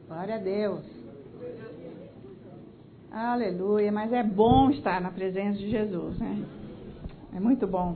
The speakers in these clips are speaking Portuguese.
Glória a Deus. Aleluia, mas é bom estar na presença de Jesus, né? É muito bom.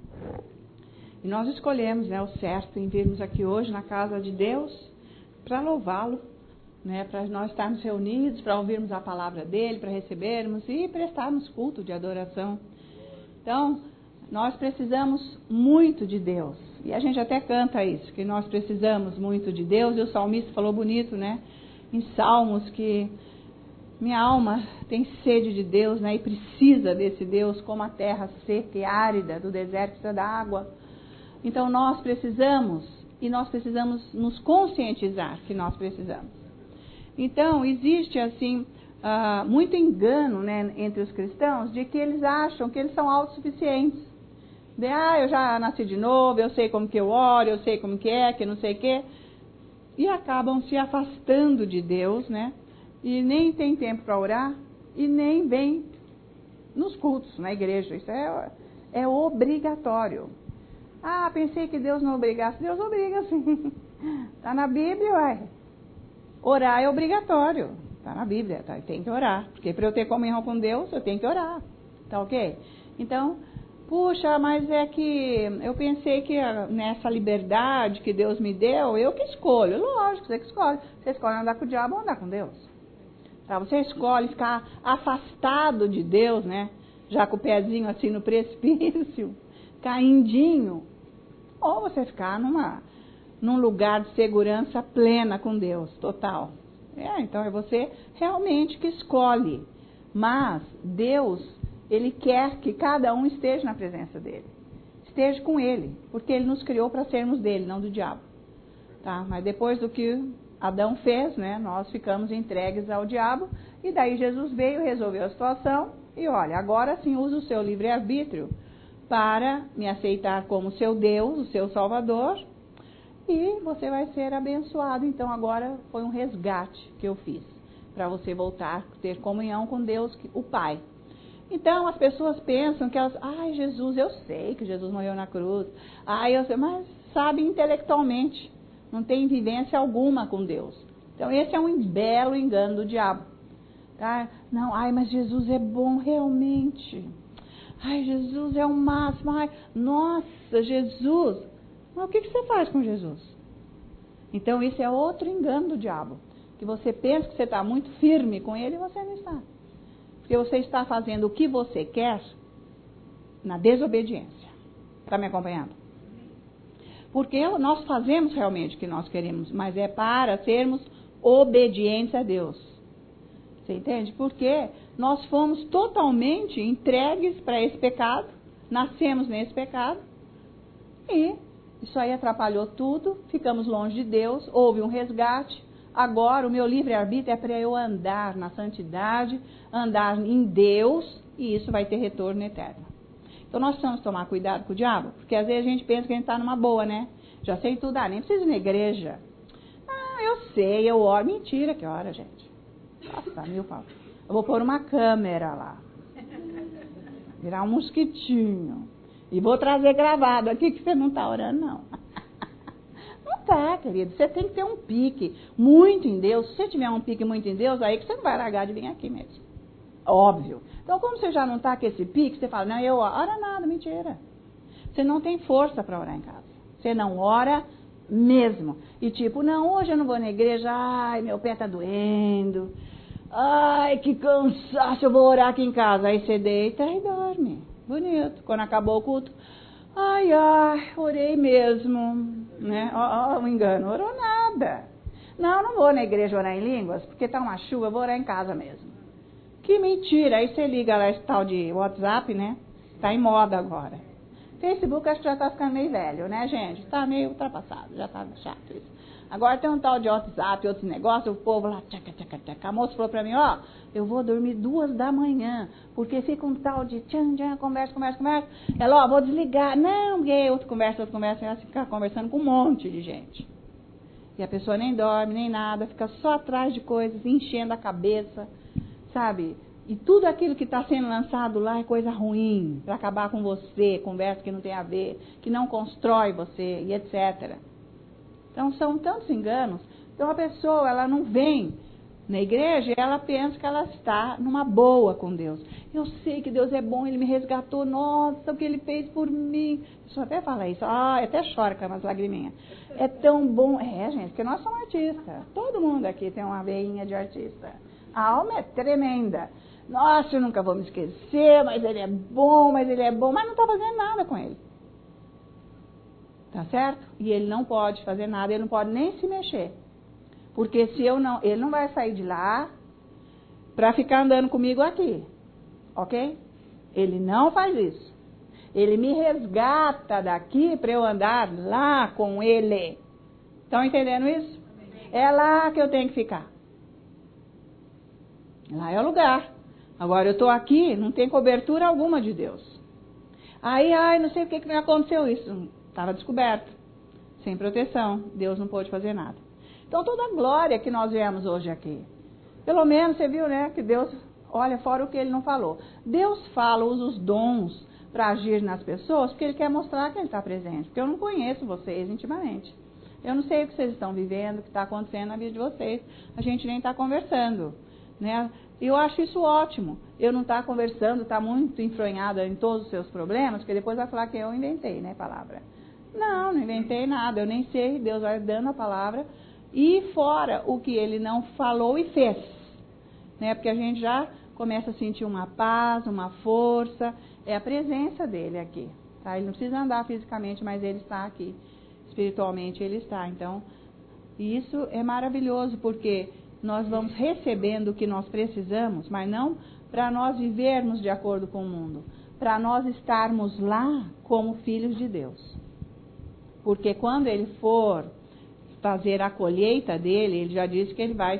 E nós escolhemos, né, o certo em virmos aqui hoje na casa de Deus para louvá-lo, né, para nós estarmos reunidos, para ouvirmos a palavra dele, para recebermos e prestarmos culto de adoração. Então, nós precisamos muito de Deus. E a gente até canta isso, que nós precisamos muito de Deus. E o salmista falou bonito, né, em Salmos, que minha alma tem sede de Deus, né, e precisa desse Deus, como a terra seca e árida do deserto precisa da água. Então nós precisamos, e nós precisamos nos conscientizar que nós precisamos. Então existe assim muito engano, né, entre os cristãos, de que eles acham que eles são autossuficientes. Eu já nasci de novo, eu sei como que eu oro, eu sei como que não sei o que. E acabam se afastando de Deus, né? E nem tem tempo para orar e nem vem nos cultos, na igreja. Isso é obrigatório. Pensei que Deus não obrigasse. Deus obriga, sim. Está na Bíblia, uai. Orar é obrigatório. Está na Bíblia, tá? Tem que orar. Porque para eu ter comunhão com Deus, eu tenho que orar. Tá ok? Então, puxa, mas é que eu pensei que nessa liberdade que Deus me deu, eu que escolho. Lógico, você que escolhe. Você escolhe andar com o diabo ou andar com Deus. Tá? Você escolhe ficar afastado de Deus, né? Já com o pezinho assim no precipício, caindinho. Ou você ficar num lugar de segurança plena com Deus, total. Então é você realmente que escolhe. Mas Deus, Ele quer que cada um esteja na presença dEle. Esteja com Ele, porque Ele nos criou para sermos dEle, não do diabo. Tá? Mas depois do que Adão fez, né, nós ficamos entregues ao diabo, e daí Jesus veio, resolveu a situação, e olha, agora sim usa o seu livre-arbítrio para me aceitar como seu Deus, o seu Salvador, e você vai ser abençoado. Então agora foi um resgate que eu fiz, para você voltar a ter comunhão com Deus, o Pai. Então as pessoas pensam que elas, Jesus, eu sei que Jesus morreu na cruz, eu sei, mas sabe intelectualmente, não tem vivência alguma com Deus. Então esse é um belo engano do diabo. Tá? Não, mas Jesus é bom realmente. Jesus é o máximo. Nossa, Jesus. Mas o que você faz com Jesus? Então isso é outro engano do diabo. Que você pensa que você está muito firme com ele e você não está. Porque você está fazendo o que você quer na desobediência. Está me acompanhando? Porque nós fazemos realmente o que nós queremos, mas é para sermos obedientes a Deus. Você entende? Porque nós fomos totalmente entregues para esse pecado, nascemos nesse pecado, e isso aí atrapalhou tudo, ficamos longe de Deus, houve um resgate. Agora o meu livre-arbítrio é para eu andar na santidade, andar em Deus, e isso vai ter retorno eterno. Então nós precisamos tomar cuidado com o diabo, porque às vezes a gente pensa que a gente está numa boa, né? Já sei tudo, nem preciso ir na igreja. Eu sei, eu oro. Mentira, que hora, gente? Nossa, mil pau. Eu vou pôr uma câmera lá. Virar um mosquitinho. E vou trazer gravado aqui que você não está orando, não. Não tá, querido. Você tem que ter um pique muito em Deus. Se você tiver um pique muito em Deus, aí que você não vai largar de vir aqui mesmo. Óbvio. Então, como você já não está com esse pique, você fala, não, eu oro nada, mentira. Você não tem força para orar em casa. Você não ora mesmo. E tipo, não, hoje eu não vou na igreja, meu pé está doendo. Que cansaço, eu vou orar aqui em casa. Aí você deita e dorme. Bonito. Quando acabou o culto, orei mesmo. Né? Um engano, orou nada. Não vou na igreja orar em línguas, porque tá uma chuva, eu vou orar em casa mesmo. Que mentira. Aí você liga lá esse tal de WhatsApp, né? Tá em moda agora. Facebook acho que já tá ficando meio velho, né, gente? Tá meio ultrapassado, já tá chato isso. Agora tem um tal de WhatsApp, outros negócios, o povo lá, tchaca. A moça falou pra mim, eu vou dormir 2 da manhã, porque fica um tal de conversa. Ela, vou desligar. Não, porque outro conversa, ela fica conversando com um monte de gente. E a pessoa nem dorme, nem nada, fica só atrás de coisas, enchendo a cabeça, sabe? E tudo aquilo que está sendo lançado lá é coisa ruim, para acabar com você, conversa que não tem a ver, que não constrói você, e etc. Então são tantos enganos, Então a pessoa, ela não vem na igreja e ela pensa que ela está numa boa com Deus. Eu sei que Deus é bom, Ele me resgatou, nossa, o que Ele fez por mim. A pessoa até fala isso, até chora com umas lagriminhas. É tão bom. Gente, porque nós somos artistas. Todo mundo aqui tem uma veinha de artista. A alma é tremenda. Nossa, eu nunca vou me esquecer, mas Ele é bom, mas não está fazendo nada com Ele. Tá certo? E Ele não pode fazer nada, Ele não pode nem se mexer. Porque se eu não, Ele não vai sair de lá para ficar andando comigo aqui. Ok? Ele não faz isso. Ele me resgata daqui para eu andar lá com Ele. Estão entendendo isso? É lá que eu tenho que ficar. Lá é o lugar. Agora eu estou aqui, não tem cobertura alguma de Deus. Aí, não sei por que me aconteceu isso. Estava descoberto. Sem proteção. Deus não pôde fazer nada. Então toda a glória que nós vemos hoje aqui. Pelo menos você viu, né? Que Deus, olha, fora o que Ele não falou. Deus fala, usa os dons para agir nas pessoas, porque Ele quer mostrar que Ele está presente. Porque eu não conheço vocês intimamente. Eu não sei o que vocês estão vivendo, o que está acontecendo na vida de vocês. A gente nem está conversando, né? E eu acho isso ótimo. Eu não estar conversando, estar muito enfronhada em todos os seus problemas, porque depois vai falar que eu inventei, né, palavra. Não inventei nada. Eu nem sei, Deus vai dando a palavra. E fora o que Ele não falou e fez. Né? Porque a gente já começa a sentir uma paz, uma força. É a presença dEle aqui. Tá? Ele não precisa andar fisicamente, mas Ele está aqui. Espiritualmente Ele está. Então, isso é maravilhoso, porque nós vamos recebendo o que nós precisamos, mas não para nós vivermos de acordo com o mundo. Para nós estarmos lá como filhos de Deus. Porque quando Ele for fazer a colheita dele, Ele já disse que Ele vai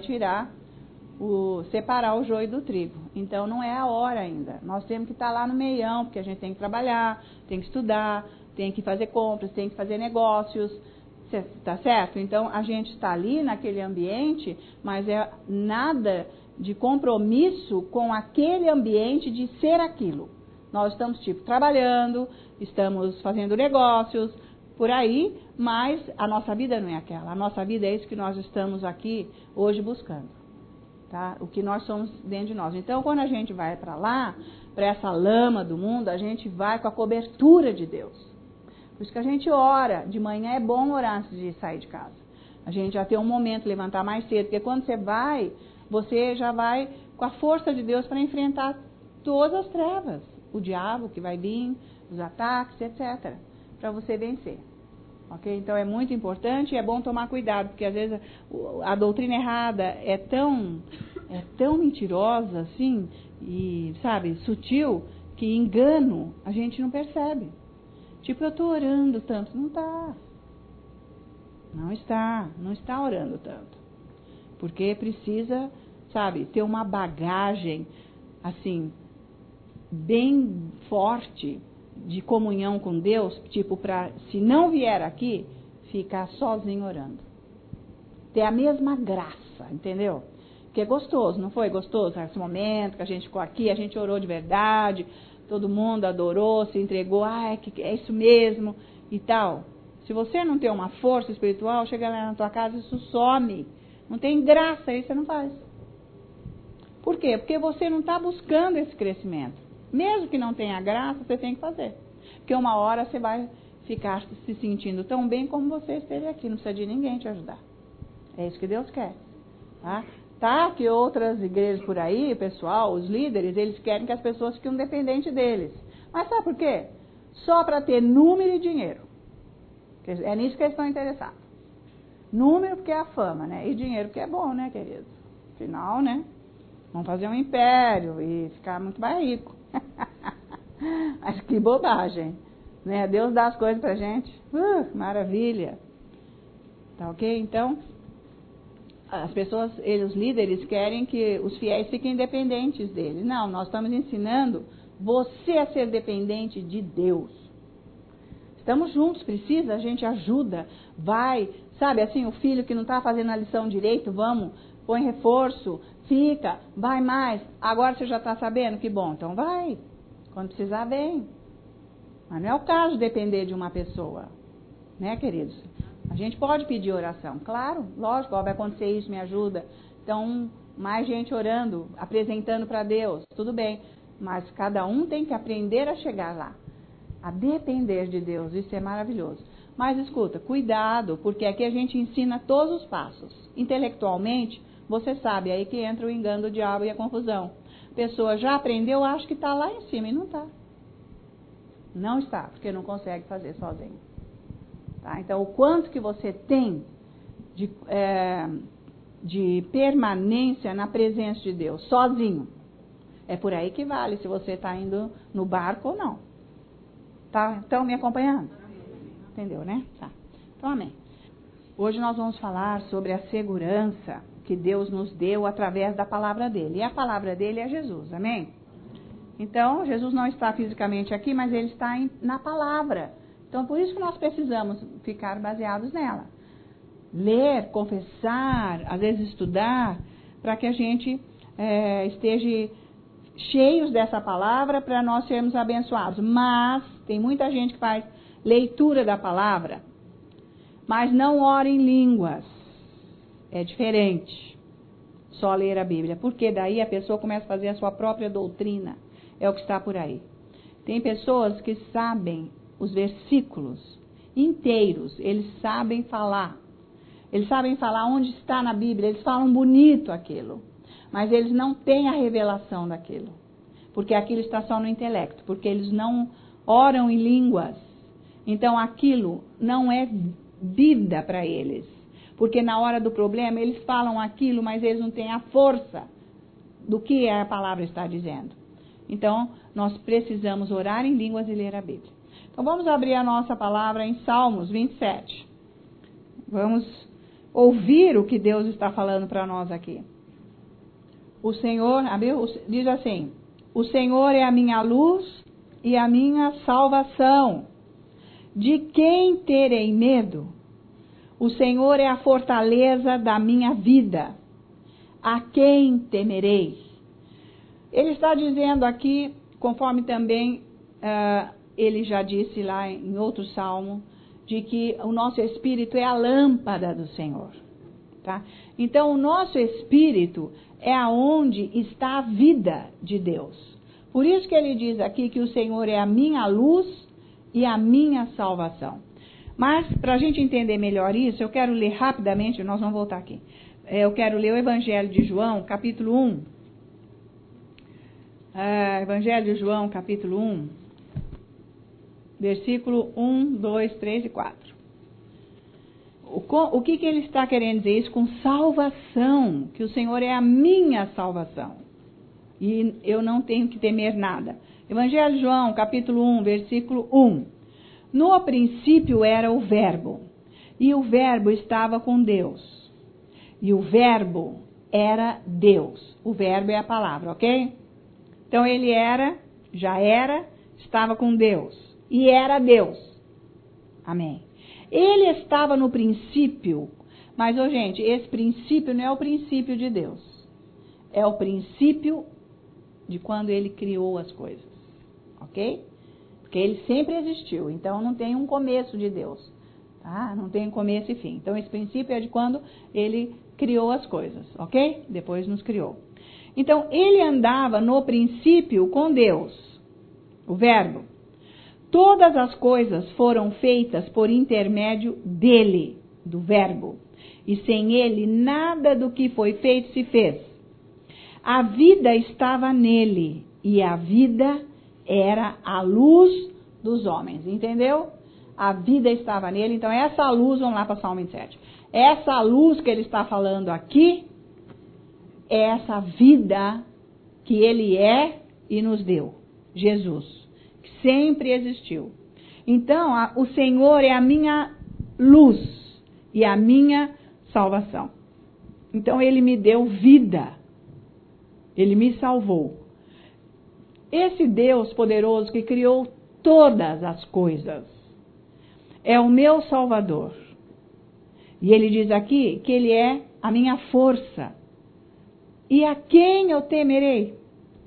separar o joio do trigo. Então não é a hora ainda. Nós temos que estar lá no meião, porque a gente tem que trabalhar, tem que estudar, tem que fazer compras, tem que fazer negócios, tá certo? Então a gente está ali naquele ambiente, mas é nada de compromisso com aquele ambiente de ser aquilo. Nós estamos trabalhando, estamos fazendo negócios, por aí, mas a nossa vida não é aquela. A nossa vida é isso que nós estamos aqui hoje buscando. Tá? O que nós somos dentro de nós. Então, quando a gente vai para lá, para essa lama do mundo, a gente vai com a cobertura de Deus. Por isso que a gente ora. De manhã é bom orar antes de sair de casa. A gente já tem um momento, levantar mais cedo. Porque quando você já vai com a força de Deus para enfrentar todas as trevas. O diabo que vai vir, os ataques, etc. Para você vencer. Ok? Então é muito importante e é bom tomar cuidado, porque às vezes a doutrina errada é tão mentirosa assim, e sabe, sutil, que engano a gente não percebe. Tipo, eu estou orando tanto. Não está. Não está orando tanto. Porque precisa, sabe, ter uma bagagem assim, bem forte, de comunhão com Deus, tipo, para, se não vier aqui, ficar sozinho orando. Ter a mesma graça, entendeu? Que é gostoso, não foi gostoso? Esse momento que a gente ficou aqui, a gente orou de verdade, todo mundo adorou, se entregou, é isso mesmo e tal. Se você não tem uma força espiritual, chega lá na tua casa, isso some. Não tem graça, aí você não faz. Por quê? Porque você não está buscando esse crescimento. Mesmo que não tenha graça, você tem que fazer. Porque uma hora você vai ficar se sentindo tão bem como você esteve aqui. Não precisa de ninguém te ajudar. É isso que Deus quer. Tá? Que outras igrejas por aí, pessoal, os líderes, eles querem que as pessoas fiquem dependentes deles. Mas sabe por quê? Só para ter número e dinheiro. É nisso que eles estão interessados. Número porque é a fama, né? E dinheiro porque é bom, né, querido? Afinal, né? Vamos fazer um império e ficar muito mais rico. Mas que bobagem, né? Deus dá as coisas pra gente. Maravilha. Tá ok? Então, as pessoas, os líderes querem que os fiéis fiquem dependentes dele. Não, nós estamos ensinando você a ser dependente de Deus. Estamos juntos, precisa, a gente ajuda, vai, sabe assim, o filho que não está fazendo a lição direito, vamos, põe reforço, fica, vai mais. Agora você já está sabendo? Que bom, então vai. Quando precisar, vem. Mas não é o caso de depender de uma pessoa. Né, queridos? A gente pode pedir oração, claro, lógico, ó, vai acontecer isso, me ajuda. Então, mais gente orando, apresentando para Deus, tudo bem. Mas cada um tem que aprender a chegar lá, a depender de Deus, isso é maravilhoso. Mas escuta, cuidado, porque aqui a gente ensina todos os passos. Intelectualmente, você sabe, aí que entra o engano do diabo e a confusão. A pessoa já aprendeu, acha que está lá em cima e não está. Não está, porque não consegue fazer sozinho. Tá? Então, o quanto que você tem de permanência na presença de Deus, sozinho. É por aí que vale se você está indo no barco ou não. Tá? Estão me acompanhando? Entendeu, né? Tá. Então, amém. Hoje nós vamos falar sobre a segurança que Deus nos deu através da palavra dele. E a palavra dele é Jesus, amém? Então, Jesus não está fisicamente aqui, mas ele está na palavra. Então, por isso que nós precisamos ficar baseados nela. Ler, confessar, às vezes estudar, para que a gente esteja cheios dessa palavra para nós sermos abençoados. Mas tem muita gente que faz leitura da palavra, mas não ora em línguas. É diferente só ler a Bíblia, porque daí a pessoa começa a fazer a sua própria doutrina. É o que está por aí. Tem pessoas que sabem os versículos inteiros, eles sabem falar. Eles sabem falar onde está na Bíblia, eles falam bonito aquilo. Mas eles não têm a revelação daquilo. Porque aquilo está só no intelecto. Porque eles não oram em línguas. Então aquilo não é vida para eles. Porque na hora do problema eles falam aquilo, mas eles não têm a força do que a palavra está dizendo. Então nós precisamos orar em línguas e ler a Bíblia. Então vamos abrir a nossa palavra em Salmos 27. Vamos ouvir o que Deus está falando para nós aqui. O Senhor, diz assim: o Senhor é a minha luz e a minha salvação. De quem terei medo? O Senhor é a fortaleza da minha vida. A quem temerei? Ele está dizendo aqui, conforme também ele já disse lá em outro salmo, de que o nosso espírito é a lâmpada do Senhor. Tá? Então, o nosso espírito é aonde está a vida de Deus. Por isso que ele diz aqui que o Senhor é a minha luz e a minha salvação. Mas, para a gente entender melhor isso, eu quero ler rapidamente, nós vamos voltar aqui. Eu quero ler o Evangelho de João, capítulo 1. Evangelho de João, capítulo 1, versículo 1, 2, 3 e 4. O que ele está querendo dizer isso com salvação? Que o Senhor é a minha salvação. E eu não tenho que temer nada. Evangelho de João, capítulo 1, versículo 1. No princípio era o Verbo, e o Verbo estava com Deus. E o Verbo era Deus. O Verbo é a palavra, ok? Então ele já era, estava com Deus. E era Deus. Amém. Ele estava no princípio, mas, gente, esse princípio não é o princípio de Deus. É o princípio de quando ele criou as coisas. Ok? Porque ele sempre existiu, então não tem um começo de Deus. Tá? Não tem começo e fim. Então esse princípio é de quando ele criou as coisas, ok? Depois nos criou. Então ele andava no princípio com Deus, o Verbo. Todas as coisas foram feitas por intermédio dele, do Verbo. E sem ele, nada do que foi feito se fez. A vida estava nele, e a vida era a luz dos homens. Entendeu? A vida estava nele. Então, essa luz, vamos lá para Salmo 27. Essa luz que ele está falando aqui, é essa vida que ele é e nos deu. Jesus. Sempre existiu. Então, o Senhor é a minha luz e a minha salvação. Então, ele me deu vida. Ele me salvou. Esse Deus poderoso que criou todas as coisas é o meu Salvador. E ele diz aqui que ele é a minha força. E a quem eu temerei?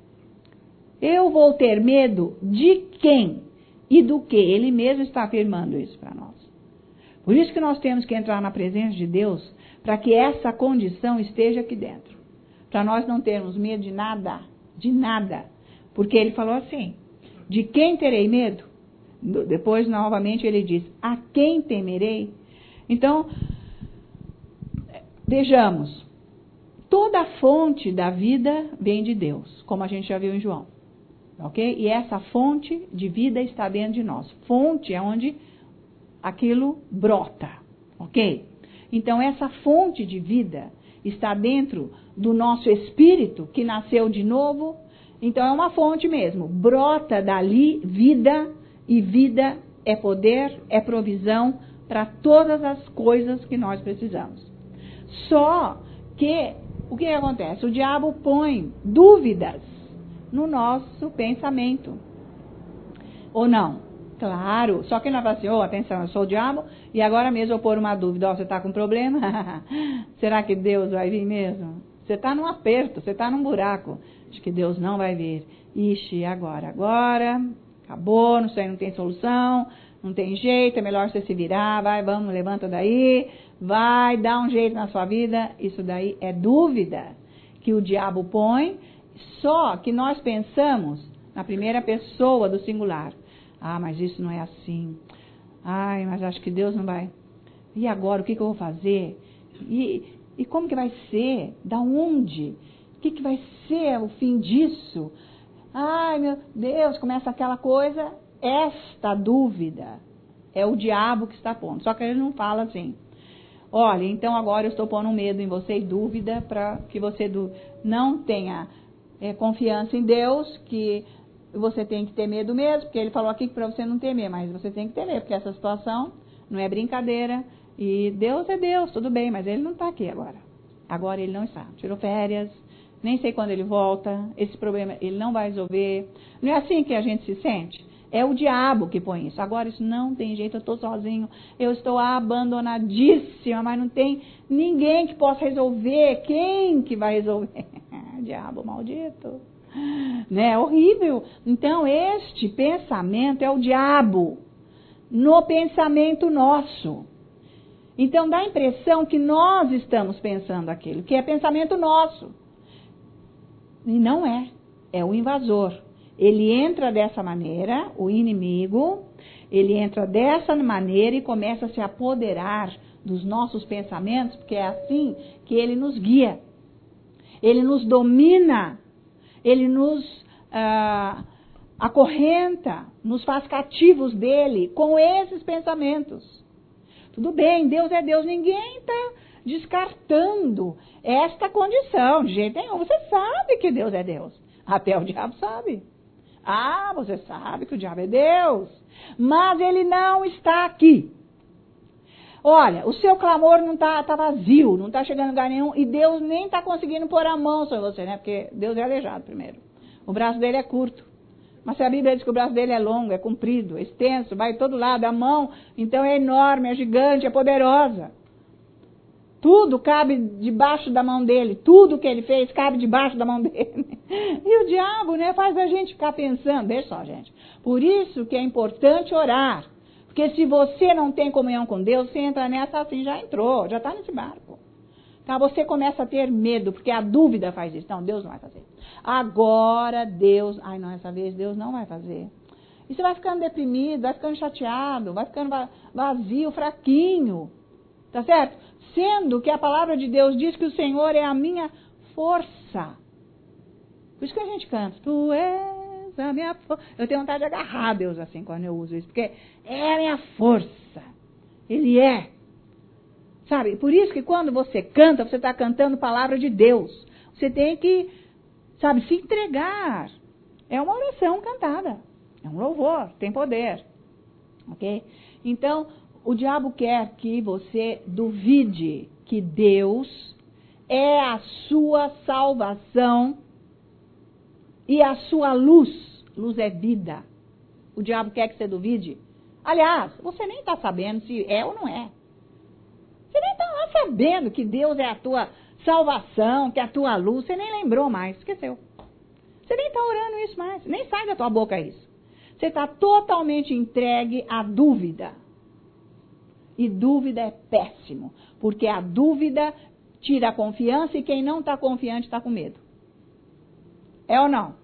Eu vou ter medo de quem e do que? Ele mesmo está afirmando isso para nós. Por isso que nós temos que entrar na presença de Deus, para que essa condição esteja aqui dentro. Para nós não termos medo de nada, de nada. Porque ele falou assim, de quem terei medo? Depois, novamente, ele diz, a quem temerei? Então, vejamos, toda a fonte da vida vem de Deus, como a gente já viu em João. Ok? E essa fonte de vida está dentro de nós. Fonte é onde aquilo brota. Ok? Então, essa fonte de vida está dentro do nosso espírito, que nasceu de novo. Então, é uma fonte mesmo. Brota dali vida, e vida é poder, é provisão para todas as coisas que nós precisamos. Só que, o que acontece? O diabo põe dúvidas no nosso pensamento. Ou não? Claro. Só que ele não fala assim, atenção, eu sou o diabo, e agora mesmo eu pôr uma dúvida, você está com problema? Será que Deus vai vir mesmo? Você está num aperto, você está num buraco. Acho que Deus não vai vir. Ixi, agora, acabou, não sei, não tem solução, não tem jeito, é melhor você se virar, vai, vamos, levanta daí, vai, dá um jeito na sua vida. Isso daí é dúvida que o diabo põe, só que nós pensamos na primeira pessoa do singular. Ah, mas isso não é assim. Ai, mas acho que Deus não vai. E agora, o que eu vou fazer? E como que vai ser? Da onde? O que vai ser o fim disso? Ai, meu Deus, começa aquela coisa. Esta dúvida é o diabo que está pondo. Só que ele não fala assim. Olha, então agora eu estou pondo um medo em você e dúvida para que você não tenha confiança em Deus, que você tem que ter medo mesmo, porque ele falou aqui que para você não temer, mas você tem que temer, porque essa situação não é brincadeira. E Deus é Deus, tudo bem, mas ele não está aqui agora. Agora ele não está. Tirou férias, nem sei quando ele volta, esse problema ele não vai resolver. Não é assim que a gente se sente? É o diabo que põe isso. Agora isso não tem jeito, eu estou sozinho, eu estou abandonadíssima, mas não tem ninguém que possa resolver. Quem que vai resolver? Diabo maldito. Né? É horrível. Então, este pensamento é o diabo no pensamento nosso. Então, dá a impressão que nós estamos pensando aquilo, que é pensamento nosso. E não é. É o invasor. Ele entra dessa maneira, o inimigo, ele entra dessa maneira e começa a se apoderar dos nossos pensamentos, porque é assim que ele nos guia. Ele nos domina. Ele nos acorrenta, nos faz cativos dele com esses pensamentos. Tudo bem, Deus é Deus, ninguém está descartando esta condição, de jeito nenhum. Você sabe que Deus é Deus, até o diabo sabe. Ah, você sabe que o diabo é Deus, mas ele não está aqui. Olha, o seu clamor não está vazio, não está chegando a lugar nenhum, e Deus nem está conseguindo pôr a mão sobre você, né? Porque Deus é aleijado primeiro. O braço dele é curto. Mas se a Bíblia diz que o braço dele é longo, é comprido, é extenso, vai de todo lado, a mão, então é enorme, é gigante, é poderosa. Tudo cabe debaixo da mão dele, tudo que ele fez cabe debaixo da mão dele. E o diabo, né, faz a gente ficar pensando, deixa só, gente. Por isso que é importante orar. Porque se você não tem comunhão com Deus, você entra nessa assim, já entrou, já está nesse barco. Então você começa a ter medo, porque a dúvida faz isso. Não, Deus não vai fazer. Agora Deus, ai não, essa vez Deus não vai fazer. E você vai ficando deprimido, vai ficando chateado, vai ficando vazio, fraquinho. Tá certo? Sendo que a palavra de Deus diz que o Senhor é a minha força. Por isso que a gente canta, tu és a minha força. Eu tenho vontade de agarrar Deus assim quando eu uso isso, porque é a minha força. Ele é. Sabe, por isso que quando você canta, você está cantando palavra de Deus. Você tem que, sabe, se entregar. É uma oração cantada. É um louvor, tem poder. Ok? Então, o diabo quer que você duvide que Deus é a sua salvação e a sua luz. Luz é vida. O diabo quer que você duvide. Aliás, você nem está sabendo se é ou não é. Você nem está lá sabendo que Deus é a tua salvação, que é a tua luz. Você nem lembrou mais, esqueceu. Você nem está orando isso mais, nem sai da tua boca isso. Você está totalmente entregue à dúvida. E dúvida é péssimo, porque a dúvida tira a confiança e quem não está confiante está com medo. É ou não?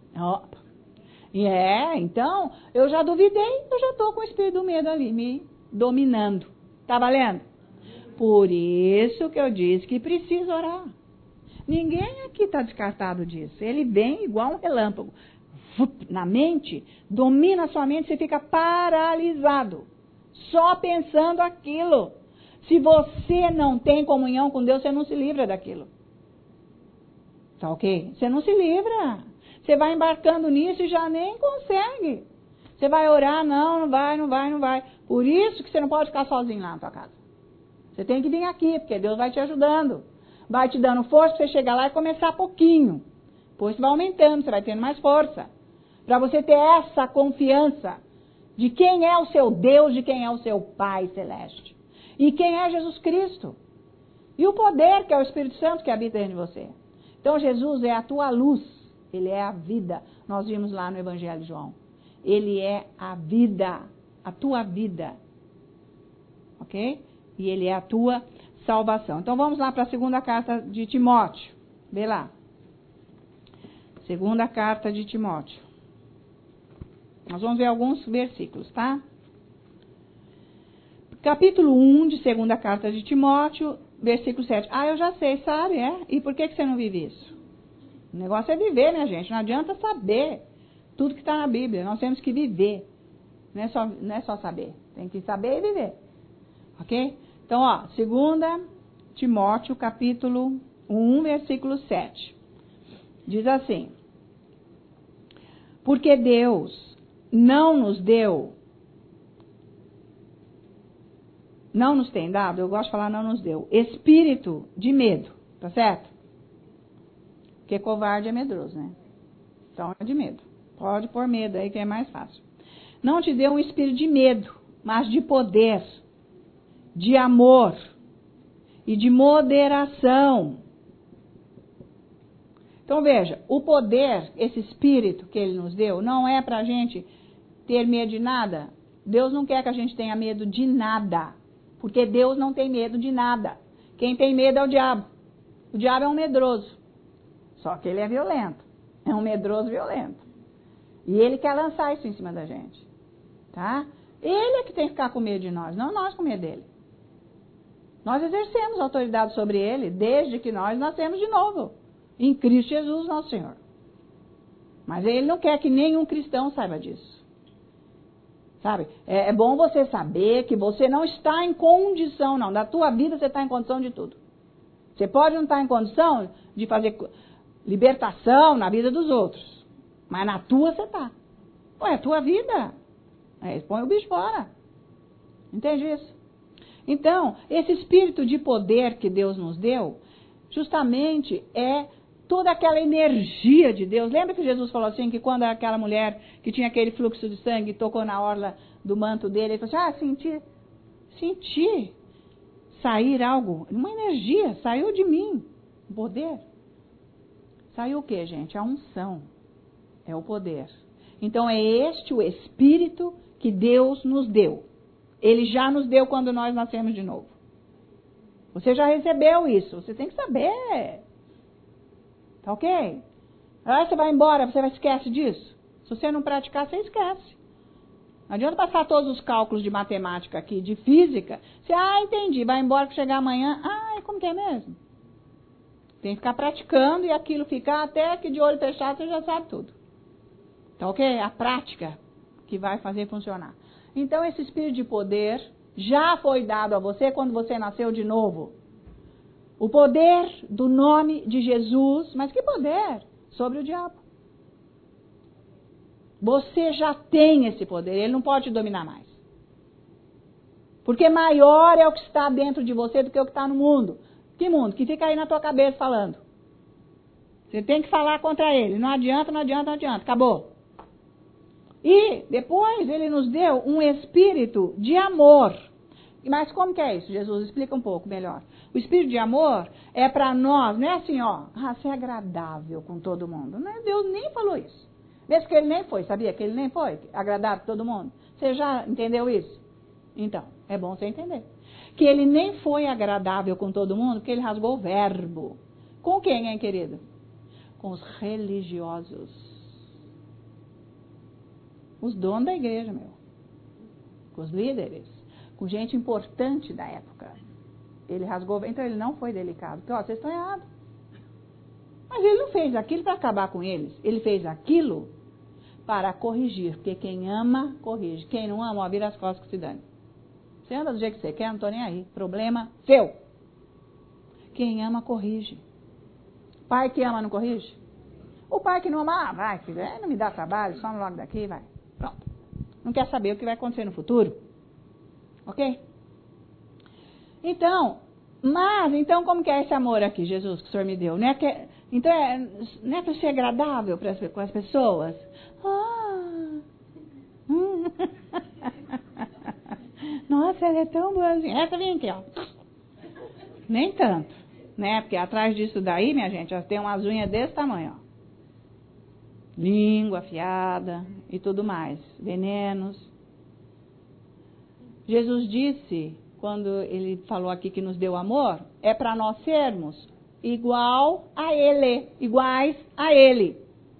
Então, eu já duvidei, eu já estou com o espírito do medo ali me dominando. Tá valendo? Por isso que eu disse que precisa orar. Ninguém aqui está descartado disso. Ele vem igual um relâmpago. Na mente, domina a sua mente, você fica paralisado. Só pensando aquilo. Se você não tem comunhão com Deus, você não se livra daquilo. Tá ok? Você não se livra. Você vai embarcando nisso e já nem consegue. Você vai orar, não vai. Por isso que você não pode ficar sozinho lá na tua casa. Você tem que vir aqui, porque Deus vai te ajudando. Vai te dando força para você chegar lá e começar pouquinho. Depois você vai aumentando, você vai tendo mais força. Para você ter essa confiança de quem é o seu Deus, de quem é o seu Pai Celeste. E quem é Jesus Cristo. E o poder, que é o Espírito Santo que habita dentro de você. Então Jesus é a tua luz. Ele é a vida. Nós vimos lá no Evangelho de João. Ele é a vida. A tua vida. Ok? E ele é a tua salvação. Então vamos lá para a segunda carta de Timóteo. Vê lá. Segunda carta de Timóteo. Nós vamos ver alguns versículos, tá? Capítulo 1 de segunda carta de Timóteo, versículo 7. Eu já sei, sabe? E por que você não vive isso? O negócio é viver, minha gente. Não adianta saber tudo que está na Bíblia. Nós temos que viver. Não é só saber. Tem que saber e viver. Ok? Então, 2 Timóteo, capítulo 1, versículo 7. Diz assim: porque Deus não nos tem dado, eu gosto de falar não nos deu, espírito de medo, tá certo? Porque covarde é medroso, né? Então é de medo. Pode pôr medo aí que é mais fácil. Não te deu um espírito de medo, mas de poder, de amor e de moderação. Então veja, o poder, esse espírito que ele nos deu, não é pra gente ter medo de nada. Deus não quer que a gente tenha medo de nada. Porque Deus não tem medo de nada. Quem tem medo é o diabo. O diabo é um medroso. Só que ele é violento. É um medroso violento. E ele quer lançar isso em cima da gente. Tá? Ele é que tem que ficar com medo de nós, não nós com medo dele. Nós exercemos autoridade sobre ele desde que nós nascemos de novo. Em Cristo Jesus, nosso Senhor. Mas ele não quer que nenhum cristão saiba disso. Sabe? É bom você saber que você não está em condição, não. Da tua vida você está em condição de tudo. Você pode não estar em condição de fazer libertação na vida dos outros. Mas na tua você está. É a tua vida. Põe o bicho fora. Entende isso? Então, esse espírito de poder que Deus nos deu, justamente é toda aquela energia de Deus. Lembra que Jesus falou assim, que quando aquela mulher que tinha aquele fluxo de sangue tocou na orla do manto dele, ele falou assim, senti sair algo, uma energia, saiu de mim, o poder. Saiu o que, gente? A unção, é o poder. Então é este o Espírito que Deus nos deu. Ele já nos deu quando nós nascemos de novo. Você já recebeu isso, você tem que saber. Tá ok? Aí você vai embora, você vai esquece disso. Se você não praticar, você esquece. Não adianta passar todos os cálculos de matemática aqui, de física. Você, entendi, vai embora que chegar amanhã. Como que é mesmo? Tem que ficar praticando e aquilo ficar até que de olho fechado você já sabe tudo. Tá ok? A prática que vai fazer funcionar. Então esse espírito de poder já foi dado a você quando você nasceu de novo. O poder do nome de Jesus, mas que poder? Sobre o diabo. Você já tem esse poder, ele não pode te dominar mais. Porque maior é o que está dentro de você do que o que está no mundo. Que mundo? Que fica aí na tua cabeça falando. Você tem que falar contra ele. Não adianta, acabou. E depois ele nos deu um espírito de amor. Mas como que é isso? Jesus explica um pouco melhor. O espírito de amor é para nós, não é assim, ser agradável com todo mundo. Não, Deus nem falou isso. Mesmo que ele nem foi, sabia que ele nem foi agradável com todo mundo? Você já entendeu isso? Então, É bom você entender. Que ele nem foi agradável com todo mundo, porque ele rasgou o verbo. Com quem, hein, querido? Com os religiosos. Os donos da igreja, meu. Com os líderes. Com gente importante da época. Ele rasgou, então ele não foi delicado. Porque, ó, vocês estão errados. Mas ele não fez aquilo para acabar com eles. Ele fez aquilo para corrigir. Porque quem ama, corrige. Quem não ama, ó, vira as costas que se dane. Você anda do jeito que você quer, não estou nem aí. Problema seu. Quem ama, corrige. Pai que ama, não corrige? O pai que não ama, vai, filho, não me dá trabalho, some logo daqui, vai. Pronto. Não quer saber o que vai acontecer no futuro. Ok? Então, como que é esse amor aqui, Jesus, que o Senhor me deu? Não é não é para ser agradável com as pessoas? Nossa, ela é tão boazinha. Essa vem aqui, ó. Nem tanto, né? Porque atrás disso daí, minha gente, tem umas unhas desse tamanho, ó. Língua afiada e tudo mais. Venenos. Jesus disse, quando ele falou aqui que nos deu amor, é para nós sermos iguais a Ele.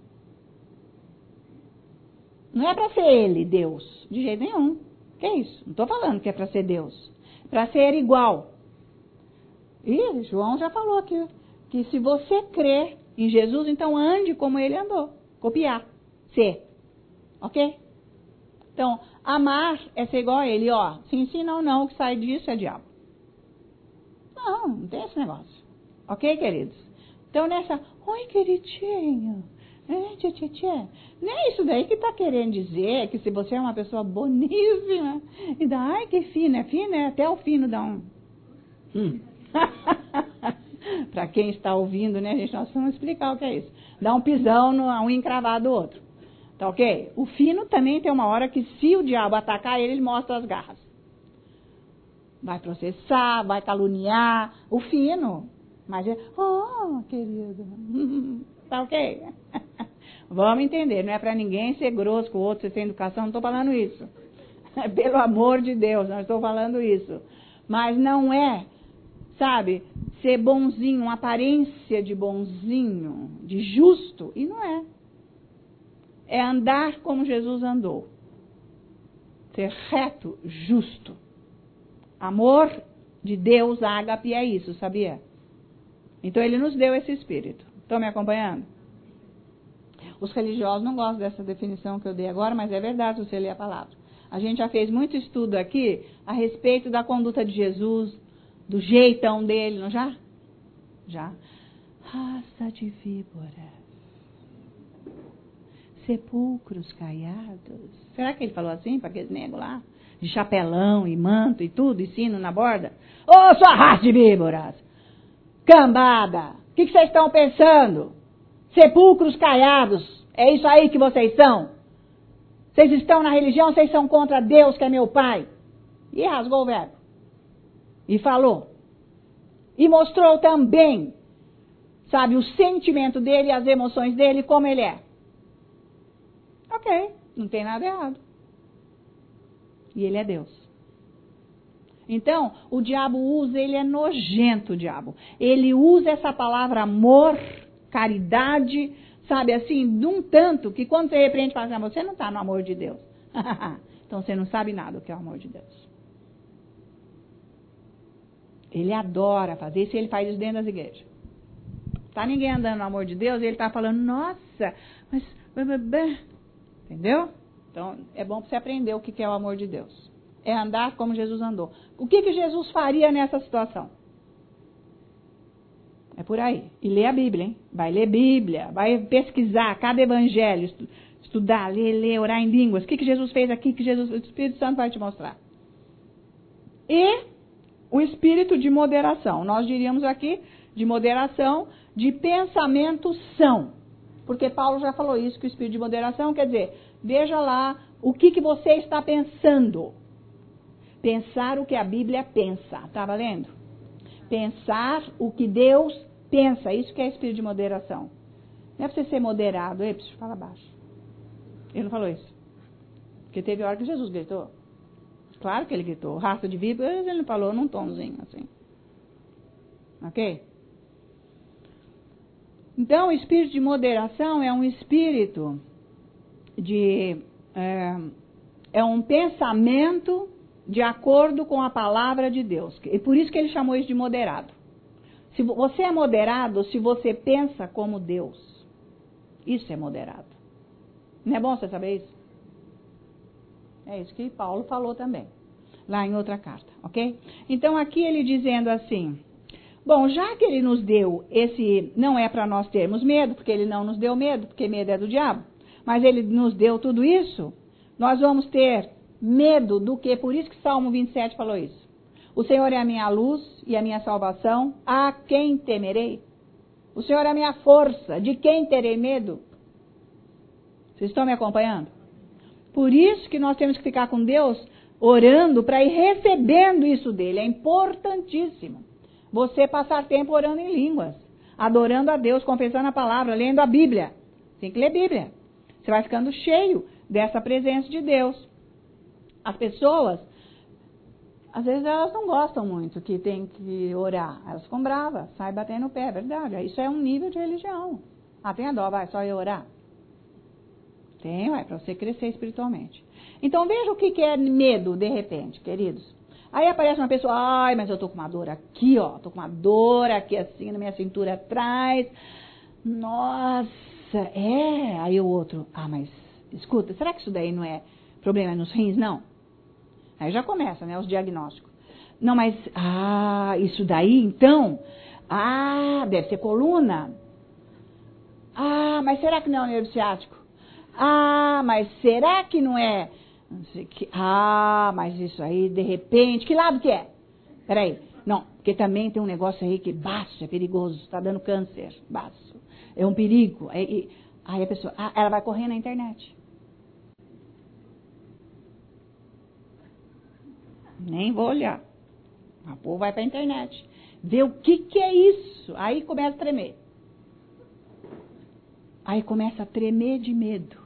Não é para ser Ele, Deus, de jeito nenhum. Que é isso? Não estou falando que é para ser Deus. Para ser igual. E João já falou aqui, que se você crê em Jesus, então ande como Ele andou. Copiar. Ser. Ok? Então, amar é ser igual a Ele, ó. Sim, não, o que sai disso é diabo. Não tem esse negócio. Ok, queridos? Então, oi, queridinho. Não é isso daí que está querendo dizer que se você é uma pessoa boníssima, e dá, ai, que fino, até o fino dá um... Para quem está ouvindo, né, gente, nós vamos explicar o que é isso. Dá um pisão um encravado do outro. Tá ok? O fino também tem uma hora que se o diabo atacar ele mostra as garras. Vai processar, vai caluniar. O fino. Mas querido. Tá ok? Vamos entender. Não é para ninguém ser grosso com o outro, ser sem educação. Não estou falando isso. Pelo amor de Deus, não estou falando isso. Mas não é, sabe, ser bonzinho, uma aparência de bonzinho, de justo. E não é. É andar como Jesus andou. Ser reto, justo. Amor de Deus, ágape, é isso, sabia? Então ele nos deu esse espírito. Estão me acompanhando? Os religiosos não gostam dessa definição que eu dei agora, mas é verdade se você ler a palavra. A gente já fez muito estudo aqui a respeito da conduta de Jesus, do jeitão dele, não já? Já. Raça de víbora. Sepulcros caiados. Será que ele falou assim para aqueles negros lá? De chapelão e manto e tudo, e sino na borda? Ô, sua raça de víboras! Cambada! O que vocês estão pensando? Sepulcros caiados. É isso aí que vocês são? Vocês estão na religião, vocês são contra Deus, que é meu pai. E rasgou o verbo. E falou. E mostrou também, sabe, o sentimento dele, as emoções dele, como ele é. Ok, não tem nada errado. E ele é Deus. Então, o diabo usa, ele é nojento, o diabo. Ele usa essa palavra amor, caridade, sabe, assim, de um tanto que quando você repreende, fala assim, você não está no amor de Deus. Então você não sabe nada o que é o amor de Deus. Ele adora fazer isso e ele faz isso dentro das igrejas. Tá ninguém andando no amor de Deus e ele está falando, nossa, mas... Entendeu? Então, é bom para você aprender o que é o amor de Deus. É andar como Jesus andou. O que Jesus faria nessa situação? É por aí. E lê a Bíblia, hein? Vai ler Bíblia, vai pesquisar cada evangelho, estudar, ler, orar em línguas. O que Jesus fez aqui, o Espírito Santo vai te mostrar. E o espírito de moderação. Nós diríamos aqui de moderação, de pensamento são. Porque Paulo já falou isso, que o espírito de moderação quer dizer, veja lá o que você está pensando. Pensar o que a Bíblia pensa. Tá valendo? Pensar o que Deus pensa. Isso que é espírito de moderação. Não é para você ser moderado. Ei, fala baixo. Ele não falou isso. Porque teve hora que Jesus gritou. Claro que ele gritou. Raça de víboras, ele falou num tomzinho assim. Ok? Então, o espírito de moderação é um espírito de... é um pensamento de acordo com a palavra de Deus. E por isso que ele chamou isso de moderado. Se você é moderado, se você pensa como Deus. Isso é moderado. Não é bom você saber isso? É isso que Paulo falou também, lá em outra carta, ok? Então, aqui ele dizendo assim, bom, já que ele nos deu esse, não é para nós termos medo, porque ele não nos deu medo, porque medo é do diabo, mas ele nos deu tudo isso, nós vamos ter medo do quê? Por isso que Salmo 27 falou isso. O Senhor é a minha luz e a minha salvação, a quem temerei? O Senhor é a minha força, de quem terei medo? Vocês estão me acompanhando? Por isso que nós temos que ficar com Deus orando para ir recebendo isso dele. É importantíssimo você passar tempo orando em línguas, adorando a Deus, confessando a palavra, lendo a Bíblia. Tem que ler Bíblia. Você vai ficando cheio dessa presença de Deus. As pessoas, às vezes elas não gostam muito que tem que orar. Elas ficam bravas, saem batendo o pé, é verdade. Isso é um nível de religião. Tenha dó, vai, só eu orar. Tem, para você crescer espiritualmente. Então, veja o que é medo, de repente, queridos. Aí aparece uma pessoa, mas eu tô com uma dor aqui, ó. Tô com uma dor aqui, assim, na minha cintura atrás. Nossa, Aí o outro, mas, escuta, será que isso daí não é problema nos rins, não? Aí já começa, né, os diagnósticos. Não, mas, isso daí, então, deve ser coluna. Mas será que não é nervo ciático? Mas será que não é? Não sei que. Mas isso aí, de repente, que lado que é? Peraí, não, porque também tem um negócio aí que baço, é perigoso, está dando câncer, baço, é um perigo. Aí a pessoa, ela vai correr na internet. Nem vou olhar. A povo vai para a internet, vê o que é isso, aí começa a tremer. Aí começa a tremer de medo.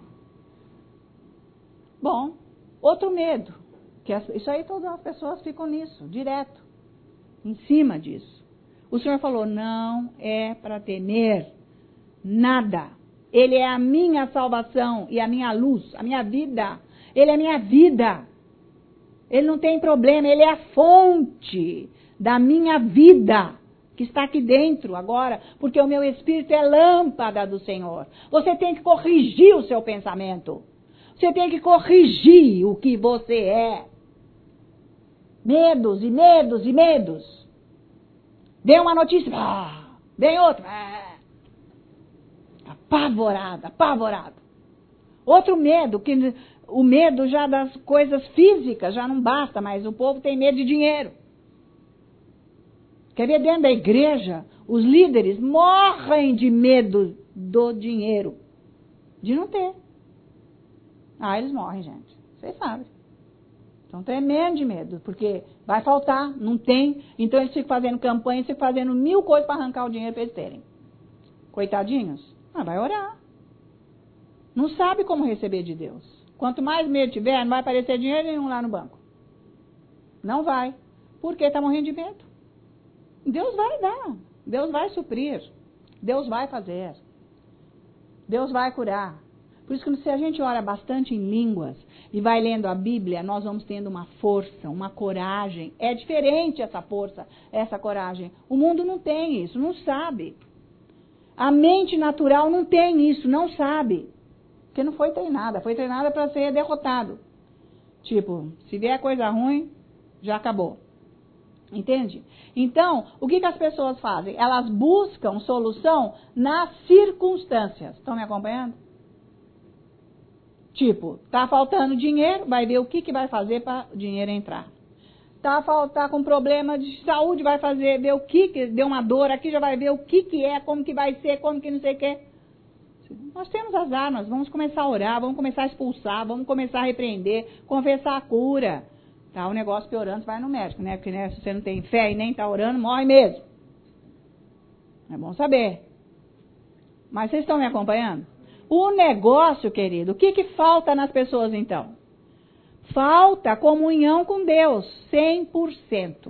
Bom, outro medo, que isso aí todas as pessoas ficam nisso, direto, em cima disso. O Senhor falou, não é para temer nada. Ele é a minha salvação e a minha luz, a minha vida. Ele é a minha vida. Ele não tem problema, ele é a fonte da minha vida, que está aqui dentro agora, porque o meu espírito é lâmpada do Senhor. Você tem que corrigir o seu pensamento. Você tem que corrigir o que você é. Medos e medos e medos. Vem uma notícia, vem outra. Apavorado. Outro medo, que o medo já das coisas físicas já não basta, mas o povo tem medo de dinheiro. Quer ver, dentro da igreja, os líderes morrem de medo do dinheiro. De não ter. Eles morrem, gente. Vocês sabem. Estão tremendo de medo, porque vai faltar, não tem. Então eles ficam fazendo campanha, ficam fazendo 1000 coisas para arrancar o dinheiro para eles terem. Coitadinhos. Vai orar. Não sabe como receber de Deus. Quanto mais medo tiver, não vai aparecer dinheiro nenhum lá no banco. Não vai. Porque está morrendo de medo. Deus vai dar. Deus vai suprir. Deus vai fazer. Deus vai curar. Por isso que se a gente ora bastante em línguas e vai lendo a Bíblia, nós vamos tendo uma força, uma coragem. É diferente essa força, essa coragem. O mundo não tem isso, não sabe. A mente natural não tem isso, não sabe. Porque não foi treinada para ser derrotado. Tipo, se vier coisa ruim, já acabou. Entende? Então, o que as pessoas fazem? Elas buscam solução nas circunstâncias. Estão me acompanhando? Tipo, tá faltando dinheiro, vai ver o que vai fazer para o dinheiro entrar. Tá com problema de saúde, vai ver o que deu uma dor aqui, já vai ver o que é, como que vai ser, como que não sei o que. Nós temos as armas, vamos começar a orar, vamos começar a expulsar, vamos começar a repreender, confessar a cura. Tá o negócio piorando, você vai no médico, né? Porque se você não tem fé e nem tá orando, morre mesmo. É bom saber. Mas vocês estão me acompanhando? O negócio, querido, o que falta nas pessoas então? Falta comunhão com Deus, 100%.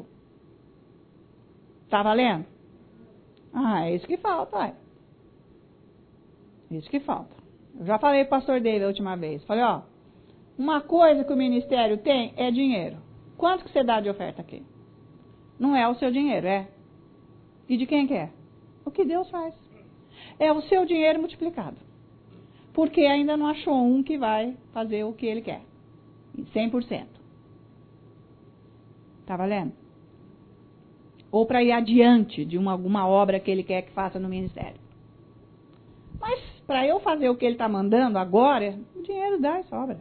Tá valendo? É isso que falta, ué. Isso que falta. Eu já falei pro pastor dele a última vez. Falei, uma coisa que o ministério tem é dinheiro. Quanto que você dá de oferta aqui? Não é o seu dinheiro, é? E de quem que é? O que Deus faz. É o seu dinheiro multiplicado. Porque ainda não achou um que vai fazer o que ele quer. 100%. Tá valendo? Ou para ir adiante de alguma obra que ele quer que faça no ministério. Mas para eu fazer o que ele está mandando agora, o dinheiro dá e sobra.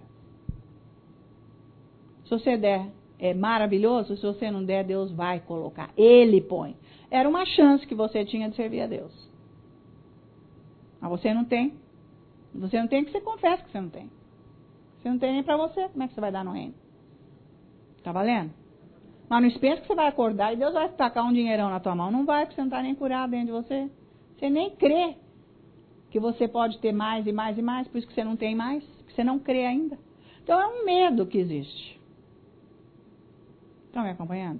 Se você der, é maravilhoso. Se você não der, Deus vai colocar. Ele põe. Era uma chance que você tinha de servir a Deus. Mas você não tem. Você não tem que você confessa que você não tem. Você não tem nem para você. Como é que você vai dar no reino? Tá valendo? Mas não pense que você vai acordar e Deus vai tacar um dinheirão na tua mão. Não vai, porque você não está nem curado dentro de você. Você nem crê que você pode ter mais e mais e mais, por isso que você não tem mais, porque você não crê ainda. Então é um medo que existe. Estão me acompanhando?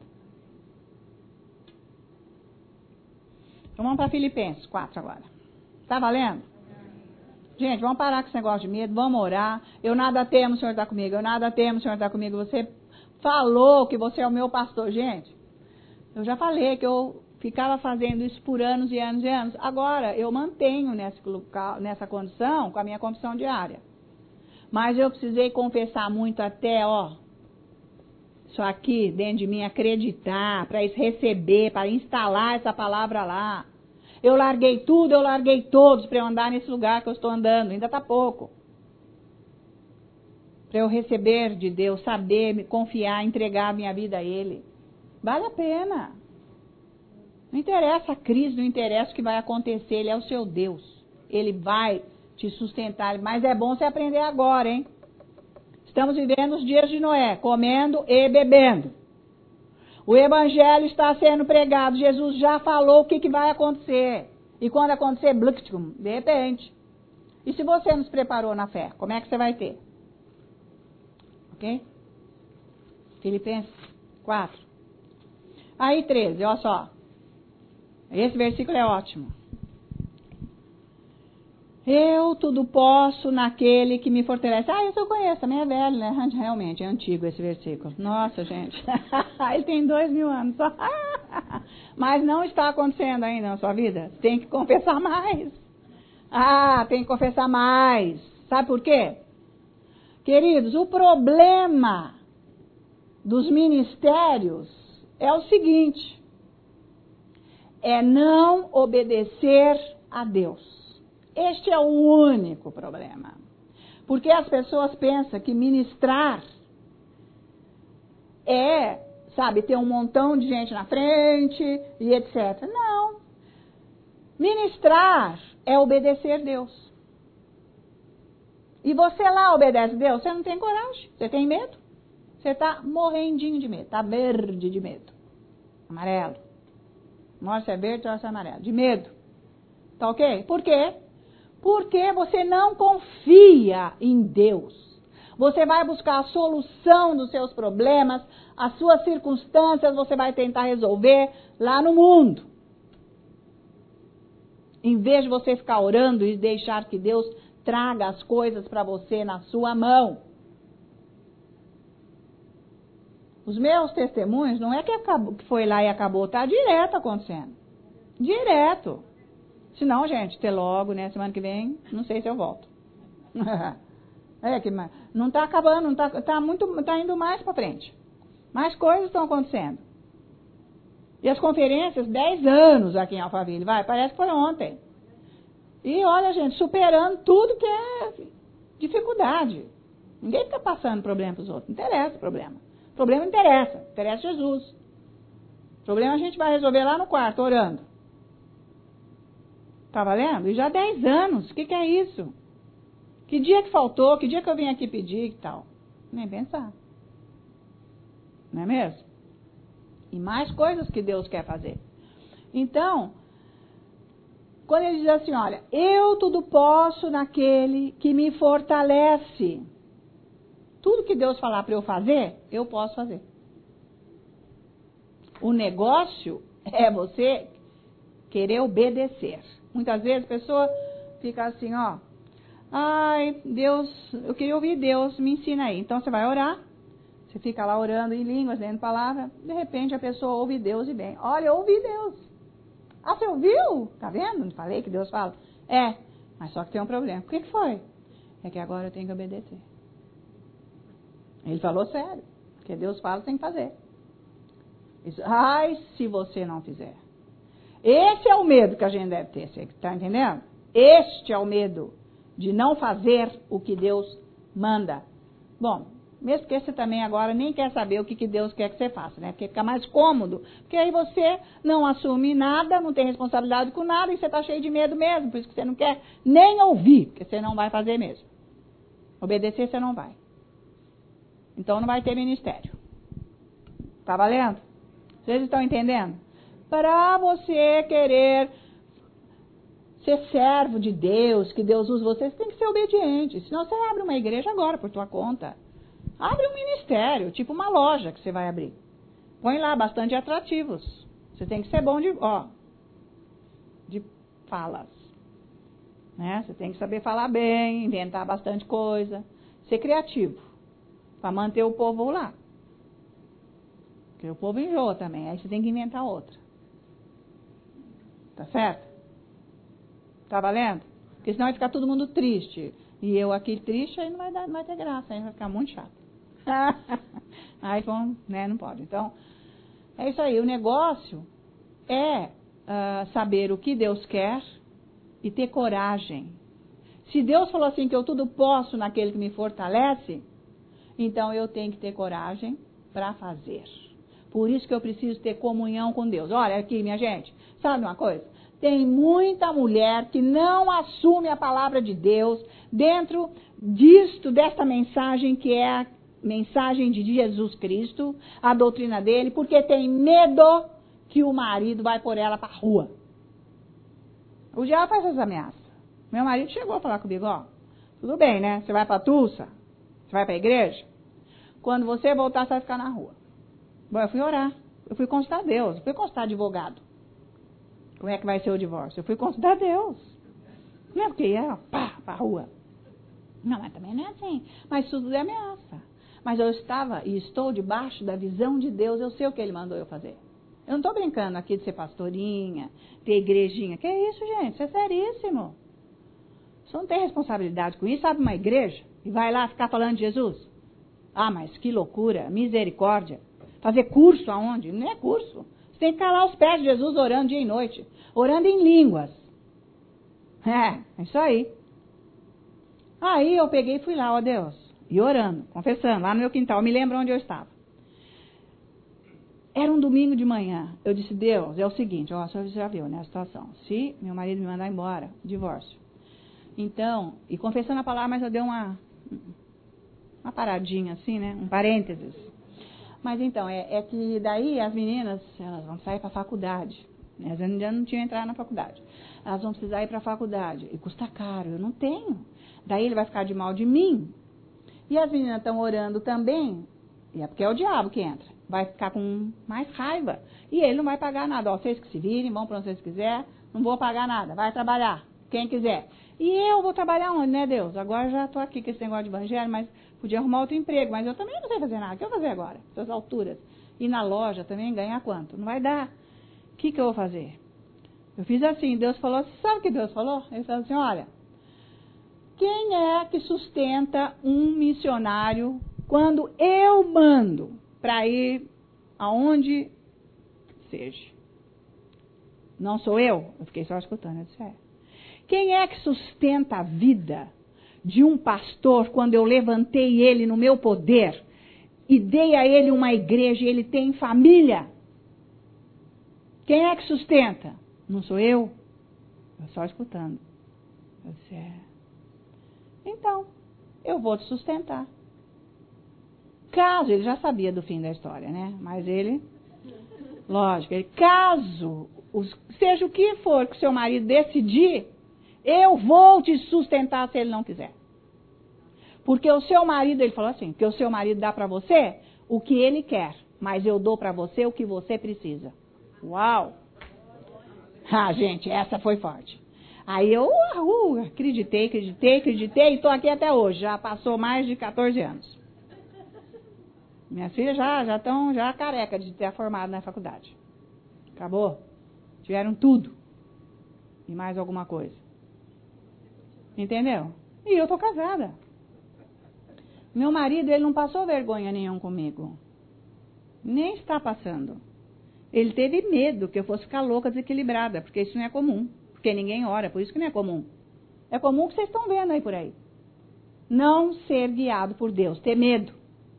Então vamos para Filipenses 4 agora. Tá valendo? Gente, vamos parar com esse negócio de medo, vamos orar. Eu nada temo, o Senhor está comigo. Eu nada temo, o Senhor está comigo. Você falou que você é o meu pastor. Gente, eu já falei que eu ficava fazendo isso por anos e anos e anos. Agora, eu mantenho nessa condição com a minha confissão diária. Mas eu precisei confessar muito até, isso aqui dentro de mim, acreditar, para receber, para instalar essa palavra lá. Eu larguei tudo, eu larguei todos para eu andar nesse lugar que eu estou andando. Ainda está pouco. Para eu receber de Deus, saber, me confiar, entregar a minha vida a Ele. Vale a pena. Não interessa a crise, não interessa o que vai acontecer. Ele é o seu Deus. Ele vai te sustentar. Mas é bom você aprender agora, hein? Estamos vivendo os dias de Noé, comendo e bebendo. O evangelho está sendo pregado. Jesus já falou o que vai acontecer. E quando acontecer, de repente. E se você não se preparou na fé, como é que você vai ter? Ok? Filipenses 4. Aí 13, olha só. Esse versículo é ótimo. Eu tudo posso naquele que me fortalece. Isso eu conheço, também é velho, né? Realmente, é antigo esse versículo. Nossa, gente. Ele tem 2000 anos só. Mas não está acontecendo ainda na sua vida. Tem que confessar mais. Tem que confessar mais. Sabe por quê? Queridos, o problema dos ministérios é o seguinte. É não obedecer a Deus. Este é o único problema. Porque as pessoas pensam que ministrar é, ter um montão de gente na frente e etc. Não. Ministrar é obedecer Deus. E você lá obedece Deus, você não tem coragem, você tem medo. Você está morrendinho de medo, está verde de medo. Amarelo. Uma hora você é verde, outra hora você é amarelo. De medo. Tá ok? Por quê? Porque você não confia em Deus. Você vai buscar a solução dos seus problemas, as suas circunstâncias, você vai tentar resolver lá no mundo. Em vez de você ficar orando e deixar que Deus traga as coisas para você na sua mão. Os meus testemunhos não é que foi lá e acabou, está direto acontecendo. Direto. Se não, gente, até logo, né? Semana que vem, não sei se eu volto. Não está acabando, tá indo mais para frente. Mais coisas estão acontecendo. E as conferências, 10 anos aqui em Alphaville, parece que foi ontem. E olha, gente, superando tudo que é dificuldade. Ninguém fica passando problema para os outros. Não interessa o problema. O problema interessa Jesus. O problema a gente vai resolver lá no quarto, orando. Tá valendo? E já 10 anos, o que é isso? Que dia que faltou, que dia que eu vim aqui pedir e tal? Nem pensar. Não é mesmo? E mais coisas que Deus quer fazer. Então, quando ele diz assim, olha, eu tudo posso naquele que me fortalece. tudo que Deus falar para eu fazer, eu posso fazer. O negócio é você querer obedecer. Muitas vezes a pessoa fica assim, ó. Ai, Deus, eu queria ouvir Deus, me ensina aí. Então você vai orar, você fica lá orando em línguas, lendo palavra, de repente a pessoa ouve Deus e bem. Olha, eu ouvi Deus. Ah, você ouviu? Tá vendo? Não falei que Deus fala? É, mas só que tem um problema. O que foi? É que agora eu tenho que obedecer. Ele falou sério. Porque Deus fala, tem que fazer. Isso, ai, se você não fizer. Esse é o medo que a gente deve ter, você está entendendo? Este é o medo de não fazer o que Deus manda. Bom, mesmo que você também agora nem quer saber o que Deus quer que você faça, né? Porque fica mais cômodo. Porque aí você não assume nada, não tem responsabilidade com nada e você está cheio de medo mesmo. Por isso que você não quer nem ouvir, porque você não vai fazer mesmo. Obedecer você não vai. Então não vai ter ministério. Tá valendo? Vocês estão entendendo? Para você querer ser servo de Deus, que Deus usa você, você tem que ser obediente. Senão você abre uma igreja agora por tua conta. Abre um ministério, tipo uma loja que você vai abrir. Põe lá bastante atrativos. Você tem que ser bom de falas. Né? Você tem que saber falar bem, inventar bastante coisa. Ser criativo. Para manter o povo lá. Porque o povo enjoa também. Aí você tem que inventar outra. Tá certo? Tá valendo? Porque senão vai ficar todo mundo triste. E eu aqui triste, aí não vai ter graça. Aí vai ficar muito chato. Aí né, não pode. Então, é isso aí. O negócio é saber o que Deus quer e ter coragem. Se Deus falou assim que eu tudo posso naquele que me fortalece, então eu tenho que ter coragem para fazer. Por isso que eu preciso ter comunhão com Deus. Olha aqui, minha gente, sabe uma coisa? Tem muita mulher que não assume a palavra de Deus dentro desta mensagem que é a mensagem de Jesus Cristo, a doutrina dele, porque tem medo que o marido vai pôr ela para a rua. O diabo faz essas ameaças. Meu marido chegou a falar comigo, ó, tudo bem, né? Você vai para a Tulsa? Você vai para a igreja? Quando você voltar, você vai ficar na rua. Bom, eu fui orar. Eu fui consultar Deus. Eu fui consultar advogado. Como é que vai ser o divórcio? Eu fui consultar Deus. Não é porque ia para a rua. Não, mas também não é assim. Mas tudo é ameaça. Mas eu estava e estou debaixo da visão de Deus. Eu sei o que Ele mandou eu fazer. Eu não estou brincando aqui de ser pastorinha, ter igrejinha. Que é isso, gente? Isso é seríssimo. Você não tem responsabilidade com isso. Sabe uma igreja? E vai lá ficar falando de Jesus? Ah, mas que loucura. Misericórdia. Fazer curso aonde? Não é curso. Você tem que ficar lá aos pés de Jesus orando dia e noite. Orando em línguas. É isso aí. Aí eu peguei e fui lá, ó Deus. E orando, confessando, lá no meu quintal. Eu me lembro onde eu estava. Era um domingo de manhã. Eu disse, Deus, é o seguinte, ó, você já viu, né, a situação. Se meu marido me mandar embora, divórcio. Então, e confessando a palavra, mas eu dei uma paradinha assim, né, um parênteses. Mas então, é que daí as meninas, elas vão sair para a faculdade. Elas ainda não tinham entrado na faculdade. Elas vão precisar ir para a faculdade. E custa caro, eu não tenho. Daí ele vai ficar de mal de mim. E as meninas estão orando também. E é porque é o diabo que entra. Vai ficar com mais raiva. E ele não vai pagar nada. Ó, vocês que se virem, vão para onde vocês quiserem. Não vou pagar nada. Vai trabalhar, quem quiser. E eu vou trabalhar onde, né, Deus? Agora já estou aqui com esse negócio de evangelho, mas podia arrumar outro emprego. Mas eu também não sei fazer nada. O que eu vou fazer agora? Essas alturas. E na loja também ganhar quanto? Não vai dar. O que eu vou fazer? Eu fiz assim. Deus falou, sabe o que Deus falou? Ele falou assim, olha, quem é que sustenta um missionário quando eu mando para ir aonde seja? Não sou eu? Eu fiquei só escutando. Eu disse, quem é que sustenta a vida de um pastor quando eu levantei ele no meu poder e dei a ele uma igreja e ele tem família? Quem é que sustenta? Não sou eu? Eu só escutando. Eu disse, então, eu vou te sustentar. Caso, ele já sabia do fim da história, né? Mas ele, lógico, caso seja o que for que seu marido decidir, eu vou te sustentar se ele não quiser. Porque o seu marido, ele falou assim, que o seu marido dá para você o que ele quer, mas eu dou para você o que você precisa. Uau! Ah, gente, essa foi forte. Aí eu acreditei, e estou aqui até hoje. Já passou mais de 14 anos. Minhas filhas já estão careca de ter formado na faculdade. Acabou? Tiveram tudo. E mais alguma coisa. Entendeu? E eu estou casada. Meu marido, ele não passou vergonha nenhuma comigo. Nem está passando. Ele teve medo que eu fosse ficar louca, desequilibrada, porque isso não é comum. Porque ninguém ora, por isso que não é comum. É comum o que vocês estão vendo aí por aí. Não ser guiado por Deus, ter medo.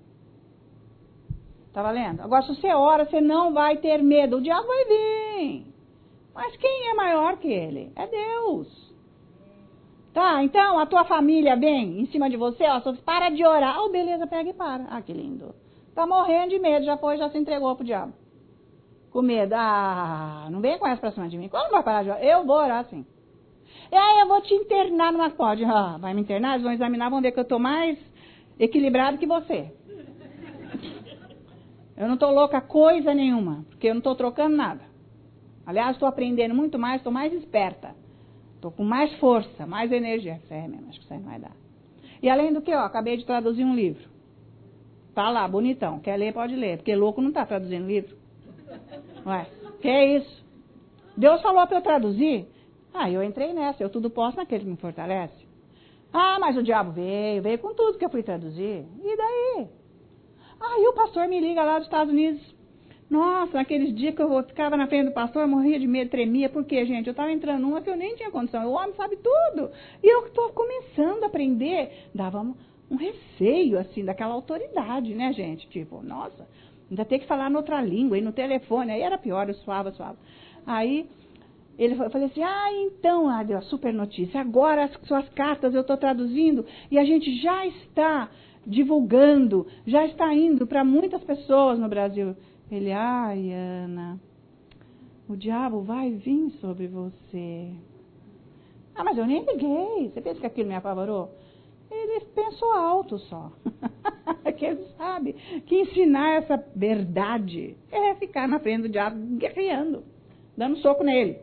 Tá valendo? Agora, se você ora, você não vai ter medo. O diabo vai vir. Mas quem é maior que ele? É Deus. Tá, então, a tua família vem em cima de você, ó, só para de orar. Oh, beleza, pega e para. Ah, que lindo. Tá morrendo de medo, já se entregou pro diabo. Com medo. Ah, não venha com essa pra cima de mim. Como vai parar de orar? Eu vou orar sim. E aí eu vou te internar numa pode. Ah, vai me internar? Eles vão examinar, vão ver que eu tô mais equilibrado que você. Eu não tô louca coisa nenhuma, porque eu não tô trocando nada. Aliás, estou aprendendo muito mais, estou mais esperta. Estou com mais força, mais energia. É mesmo, acho que isso aí não vai dar. E além do que, ó, acabei de traduzir um livro. Tá lá, bonitão. Quer ler, pode ler. Porque louco não tá traduzindo livro. Ué, que é isso? Deus falou para eu traduzir. Ah, eu entrei nessa. Eu tudo posso naquele que me fortalece. Ah, mas o diabo veio com tudo que eu fui traduzir. E daí? Aí o pastor me liga lá dos Estados Unidos. Nossa, naqueles dias que eu ficava na frente do pastor, eu morria de medo, tremia. Por quê, gente? Eu estava entrando numa que eu nem tinha condição. O homem sabe tudo. E eu estou começando a aprender. Dava um receio, assim, daquela autoridade, né, gente? Tipo, nossa, ainda tem que falar noutra língua, e no telefone. Aí era pior, eu suava. Aí ele falou assim, então, deu a super notícia. Agora as suas cartas eu estou traduzindo e a gente já está divulgando, já está indo para muitas pessoas no Brasil. Ele, Ana, o diabo vai vir sobre você. Ah, mas eu nem liguei. Você pensa que aquilo me apavorou? Ele pensou alto só. Que ele sabe que ensinar essa verdade é ficar na frente do diabo guerreando, dando soco nele.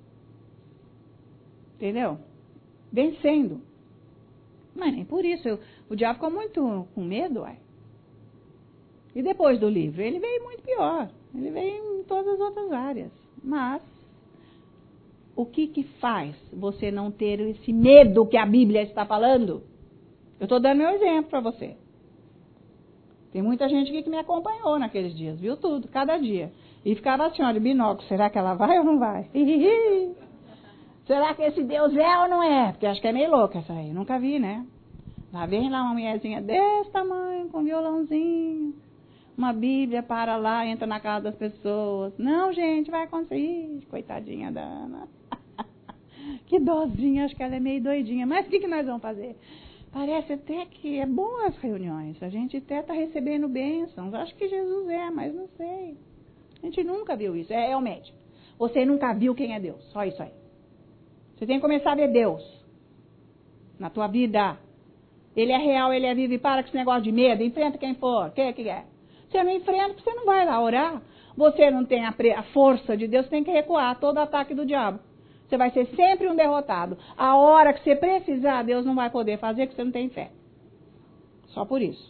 Entendeu? Vencendo. Mas nem por isso. O diabo ficou muito com medo, uai. E depois do livro, ele veio muito pior. Ele veio em todas as outras áreas. Mas, o que faz você não ter esse medo que a Bíblia está falando? Eu estou dando meu exemplo para você. Tem muita gente aqui que me acompanhou naqueles dias, viu tudo, cada dia. E ficava assim, ó, de binóculo, será que ela vai ou não vai? Será que esse Deus é ou não é? Porque acho que é meio louca essa aí, nunca vi, né? Lá vem lá uma mulherzinha desse tamanho, com violãozinho. Uma Bíblia, para lá, entra na casa das pessoas. Não, gente, vai acontecer. Coitadinha da Ana. Que dozinha, acho que ela é meio doidinha. Mas o que nós vamos fazer? Parece até que é bom as reuniões. A gente até está recebendo bênçãos. Acho que Jesus é, mas não sei. A gente nunca viu isso. É realmente. Você nunca viu quem é Deus. Só isso aí. Você tem que começar a ver Deus na tua vida. Ele é real, ele é vivo. E para com esse negócio de medo. Enfrenta quem for. O que é? Você não enfrenta, você não vai lá orar. Você não tem a força de Deus, você tem que recuar todo ataque do diabo. Você vai ser sempre um derrotado. A hora que você precisar, Deus não vai poder fazer, porque você não tem fé. Só por isso.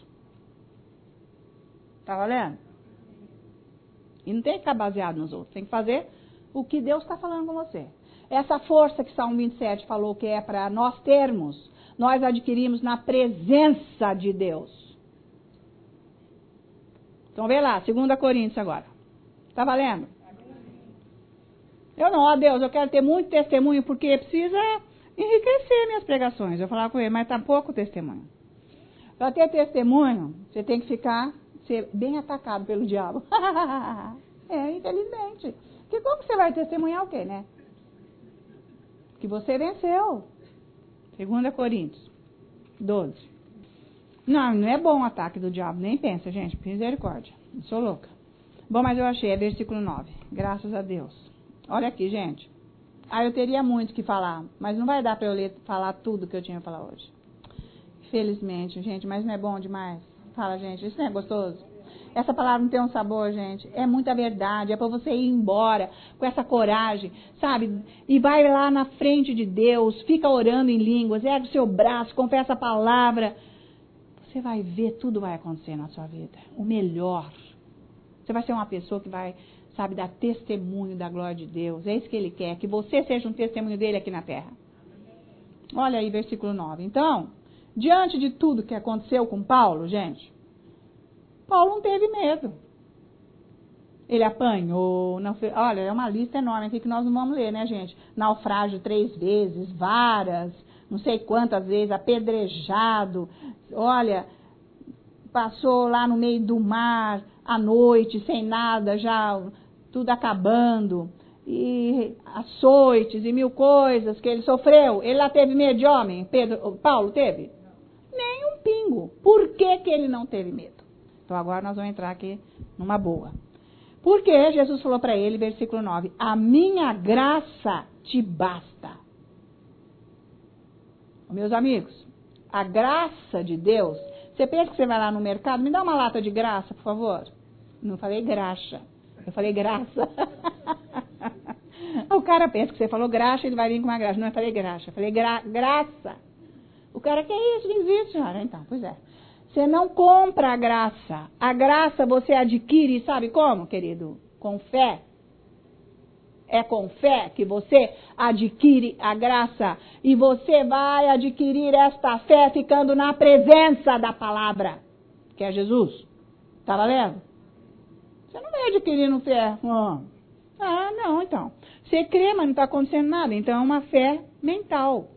Tá valendo? E não tem que ficar baseado nos outros. Tem que fazer o que Deus está falando com você. Essa força que Salmo 27 falou que é para nós termos, nós adquirimos na presença de Deus. Então, vê lá, 2 Coríntios agora. Tá valendo? Eu não, ó Deus, eu quero ter muito testemunho, porque precisa enriquecer minhas pregações. Eu falava com ele, mas tá pouco testemunho. Para ter testemunho, você tem que ser bem atacado pelo diabo. Infelizmente. Porque como você vai testemunhar o quê, né? Que você venceu. 2 Coríntios 12. Não é bom o ataque do diabo, nem pensa, gente, misericórdia, eu sou louca. Bom, mas eu achei, é versículo 9, graças a Deus. Olha aqui, gente, eu teria muito que falar, mas não vai dar para eu falar tudo que eu tinha que falar hoje. Felizmente, gente, mas não é bom demais? Fala, gente, isso não é gostoso? Essa palavra não tem um sabor, gente. É muita verdade. É para você ir embora com essa coragem, sabe? E vai lá na frente de Deus, fica orando em línguas, ergue o seu braço, confessa a palavra. Você vai ver, tudo vai acontecer na sua vida. O melhor. Você vai ser uma pessoa que vai, sabe, dar testemunho da glória de Deus. É isso que Ele quer, que você seja um testemunho dele aqui na terra. Olha aí, versículo 9. Então, diante de tudo que aconteceu com Paulo, gente, Paulo não teve medo. Ele apanhou, não fez, olha, é uma lista enorme aqui que nós não vamos ler, né, gente? Naufrágio 3 vezes, varas, não sei quantas vezes, apedrejado, olha, passou lá no meio do mar, à noite, sem nada, já tudo acabando, e açoites e mil coisas que ele sofreu. Ele lá teve medo de homem? Paulo teve? Nem um pingo. Por que que ele não teve medo? Então agora nós vamos entrar aqui numa boa. Porque Jesus falou para ele, versículo 9, a minha graça te basta. Meus amigos, a graça de Deus, você pensa que você vai lá no mercado, me dá uma lata de graça, por favor. Não falei graxa, eu falei graça. O cara pensa que você falou graxa, ele vai vir com uma graxa. Não, eu falei graxa, eu falei graça. O cara, que é isso? Não existe, senhora. Então, pois é. Você não compra a graça. A graça você adquire, sabe como, querido? Com fé. É com fé que você adquire a graça. E você vai adquirir esta fé ficando na presença da palavra, que é Jesus. Tá valendo? Você não vai adquirindo fé. Ah, não, então. Você crê, mas não está acontecendo nada. Então é uma fé mental.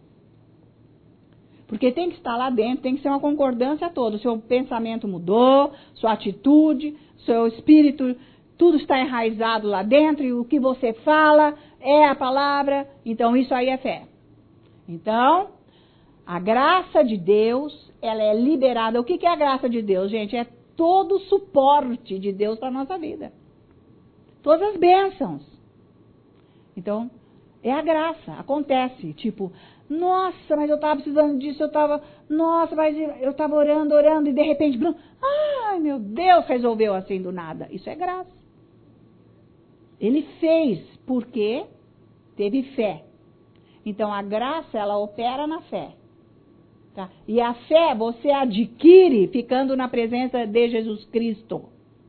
Porque tem que estar lá dentro, tem que ser uma concordância toda. O seu pensamento mudou, sua atitude, seu espírito, tudo está enraizado lá dentro e o que você fala é a palavra. Então isso aí é fé. Então, a graça de Deus, ela é liberada. O que é a graça de Deus, gente? É todo o suporte de Deus para a nossa vida. Todas as bênçãos. Então, é a graça. Acontece, tipo, nossa, mas eu estava precisando disso, nossa, mas eu estava orando, e de repente, ai meu Deus, resolveu assim do nada. Isso é graça. Ele fez porque teve fé. Então a graça, ela opera na fé. Tá? E a fé você adquire ficando na presença de Jesus Cristo.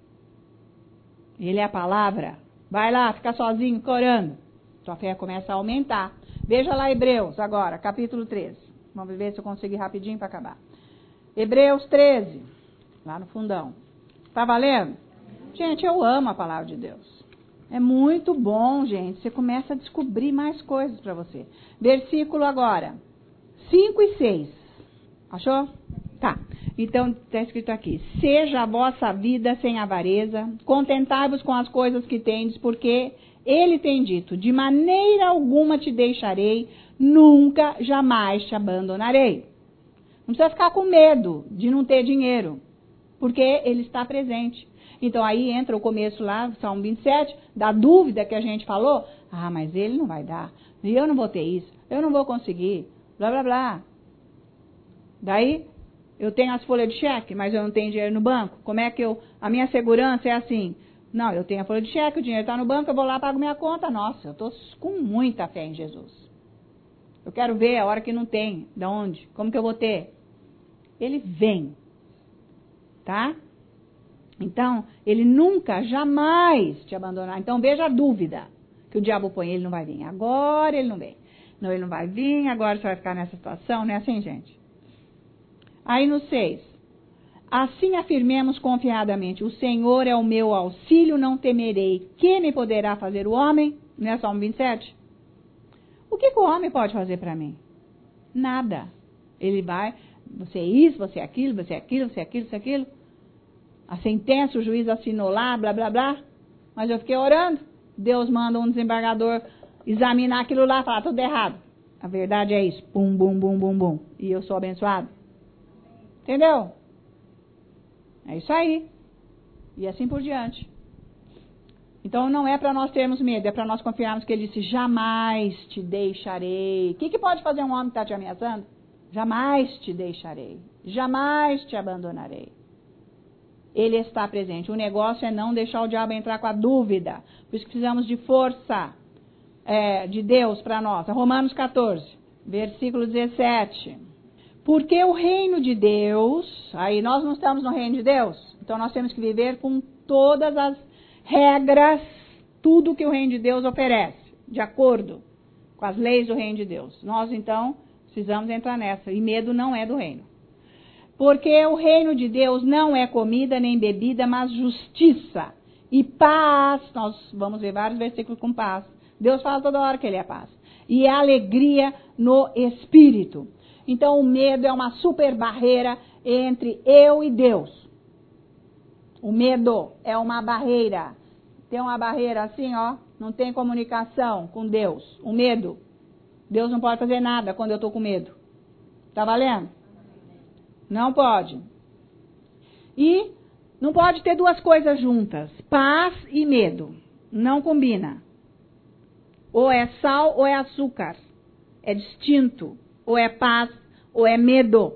Ele é a palavra. Vai lá, fica sozinho, orando. Sua fé começa a aumentar. Veja lá Hebreus agora, capítulo 13. Vamos ver se eu consigo ir rapidinho para acabar. Hebreus 13, lá no fundão. Tá valendo? Gente, eu amo a palavra de Deus. É muito bom, gente. Você começa a descobrir mais coisas para você. Versículo agora, 5 e 6. Achou? Tá. Então, está escrito aqui. Seja a vossa vida sem avareza, contentai-vos com as coisas que tendes, porque ele tem dito, de maneira alguma te deixarei, nunca, jamais te abandonarei. Não precisa ficar com medo de não ter dinheiro, porque ele está presente. Então aí entra o começo lá, Salmo 27, da dúvida que a gente falou. Ah, mas ele não vai dar, e eu não vou ter isso, eu não vou conseguir, blá, blá, blá. Daí, eu tenho as folhas de cheque, mas eu não tenho dinheiro no banco. Como é que a minha segurança é assim? Não, eu tenho a folha de cheque, o dinheiro está no banco, eu vou lá, pago minha conta. Nossa, eu estou com muita fé em Jesus. Eu quero ver a hora que não tem, de onde, como que eu vou ter? Ele vem, tá? Então, ele nunca, jamais te abandonará. Então, veja a dúvida que o diabo põe, ele não vai vir. Agora ele não vem. Não, ele não vai vir, agora você vai ficar nessa situação, não é assim, gente? Aí no 6. Assim afirmemos confiadamente, o Senhor é o meu auxílio, não temerei. Que me poderá fazer o homem? Não é Salmo 27? O que o homem pode fazer para mim? Nada. Ele vai, você é isso, você é aquilo, você é aquilo, você é aquilo, você é aquilo. A sentença, o juiz assinou lá, blá, blá, blá. Mas eu fiquei orando. Deus manda um desembargador examinar aquilo lá e falar tudo errado. A verdade é isso. Bum, bum, bum, bum, bum. E eu sou abençoado. Entendeu? É isso aí. E assim por diante. Então não é para nós termos medo, é para nós confiarmos que ele disse, jamais te deixarei. O que pode fazer um homem que está te ameaçando? Jamais te deixarei. Jamais te abandonarei. Ele está presente. O negócio é não deixar o diabo entrar com a dúvida. Por isso que precisamos de força de Deus para nós. Romanos 14, versículo 17. Porque o reino de Deus, aí nós não estamos no reino de Deus, então nós temos que viver com todas as regras, tudo que o reino de Deus oferece, de acordo com as leis do reino de Deus. Nós então precisamos entrar nessa, e medo não é do reino. Porque o reino de Deus não é comida nem bebida, mas justiça e paz. Nós vamos ver vários versículos com paz. Deus fala toda hora que ele é paz. E alegria no espírito. Então o medo é uma super barreira entre eu e Deus. O medo é uma barreira. Tem uma barreira assim, ó, não tem comunicação com Deus. O medo. Deus não pode fazer nada quando eu estou com medo. Tá valendo? Não pode. E não pode ter duas coisas juntas. Paz e medo. Não combina. Ou é sal ou é açúcar. É distinto. Ou é paz ou é medo.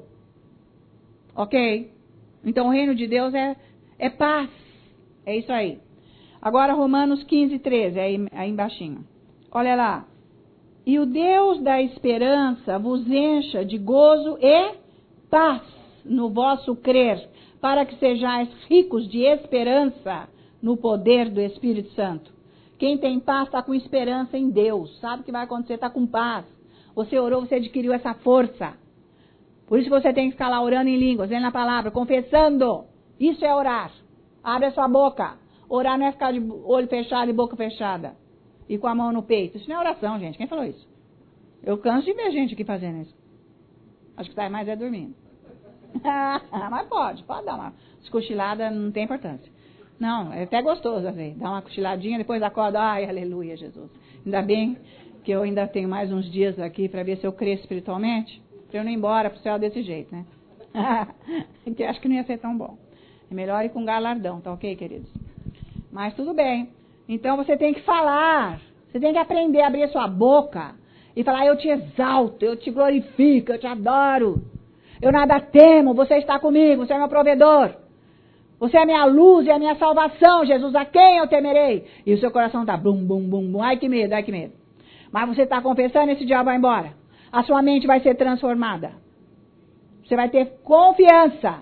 Ok? Então o reino de Deus é paz. É isso aí. Agora Romanos 15, 13. Aí embaixinho. Olha lá. E o Deus da esperança vos encha de gozo e paz no vosso crer, para que sejais ricos de esperança no poder do Espírito Santo. Quem tem paz está com esperança em Deus. Sabe o que vai acontecer? Está com paz. Você orou, você adquiriu essa força. Por isso que você tem que ficar lá orando em línguas, lendo a palavra, confessando. Isso é orar. Abre a sua boca. Orar não é ficar de olho fechado e boca fechada. E com a mão no peito. Isso não é oração, gente. Quem falou isso? Eu canso de ver gente aqui fazendo isso. Acho que está mais dormindo. Mas pode dar uma cochilada, não tem importância. Não, é até gostoso, às vezes. Dá uma cochiladinha, depois acorda, ai, aleluia, Jesus. Ainda bem que eu ainda tenho mais uns dias aqui para ver se eu cresço espiritualmente, para eu não ir embora pro céu desse jeito, né? Que acho que não ia ser tão bom. É melhor ir com galardão, tá ok, queridos? Mas tudo bem. Então você tem que falar, você tem que aprender a abrir a sua boca e falar, eu te exalto, eu te glorifico, eu te adoro. Eu nada temo, você está comigo, você é meu provedor. Você é minha luz e a minha salvação, Jesus, a quem eu temerei? E o seu coração está bum, bum, bum, bum, ai que medo, ai que medo. Mas você está confessando, esse diabo vai embora. A sua mente vai ser transformada. Você vai ter confiança.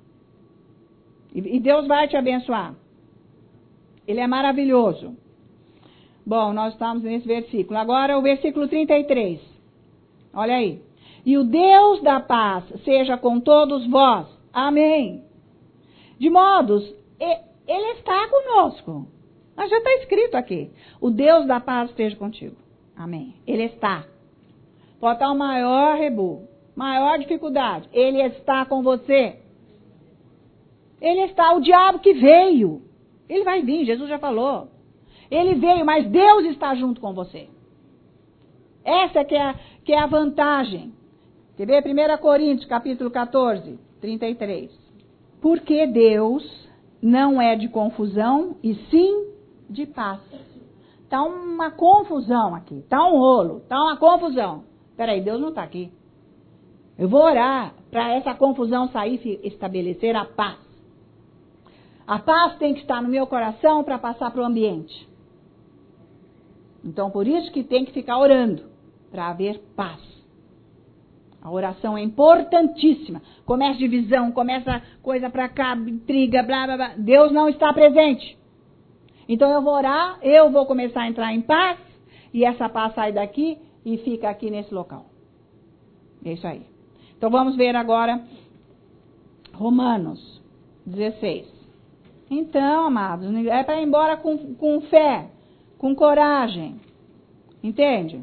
E Deus vai te abençoar. Ele é maravilhoso. Bom, nós estamos nesse versículo. Agora o versículo 33. Olha aí. E o Deus da paz seja com todos vós. Amém. De modos, Ele está conosco. Mas já está escrito aqui. O Deus da paz esteja contigo. Amém. Ele está. Pode estar o maior rebu, maior dificuldade. Ele está com você. Ele está. O diabo que veio. Ele vai vir, Jesus já falou. Ele veio, mas Deus está junto com você. Essa que é a vantagem. Quer ver? 1 Coríntios, capítulo 14, 33. Porque Deus não é de confusão, e sim de paz. Está uma confusão aqui, está um rolo, está uma confusão. Peraí, Deus não está aqui. Eu vou orar para essa confusão sair e estabelecer a paz. A paz tem que estar no meu coração para passar para o ambiente. Então, por isso que tem que ficar orando, para haver paz. A oração é importantíssima. Começa divisão, começa coisa para cá, intriga, blá, blá, blá. Deus não está presente. Então eu vou orar, eu vou começar a entrar em paz, e essa paz sai daqui e fica aqui nesse local. É isso aí. Então vamos ver agora Romanos 16. Então, amados, é para ir embora com fé, com coragem. Entende?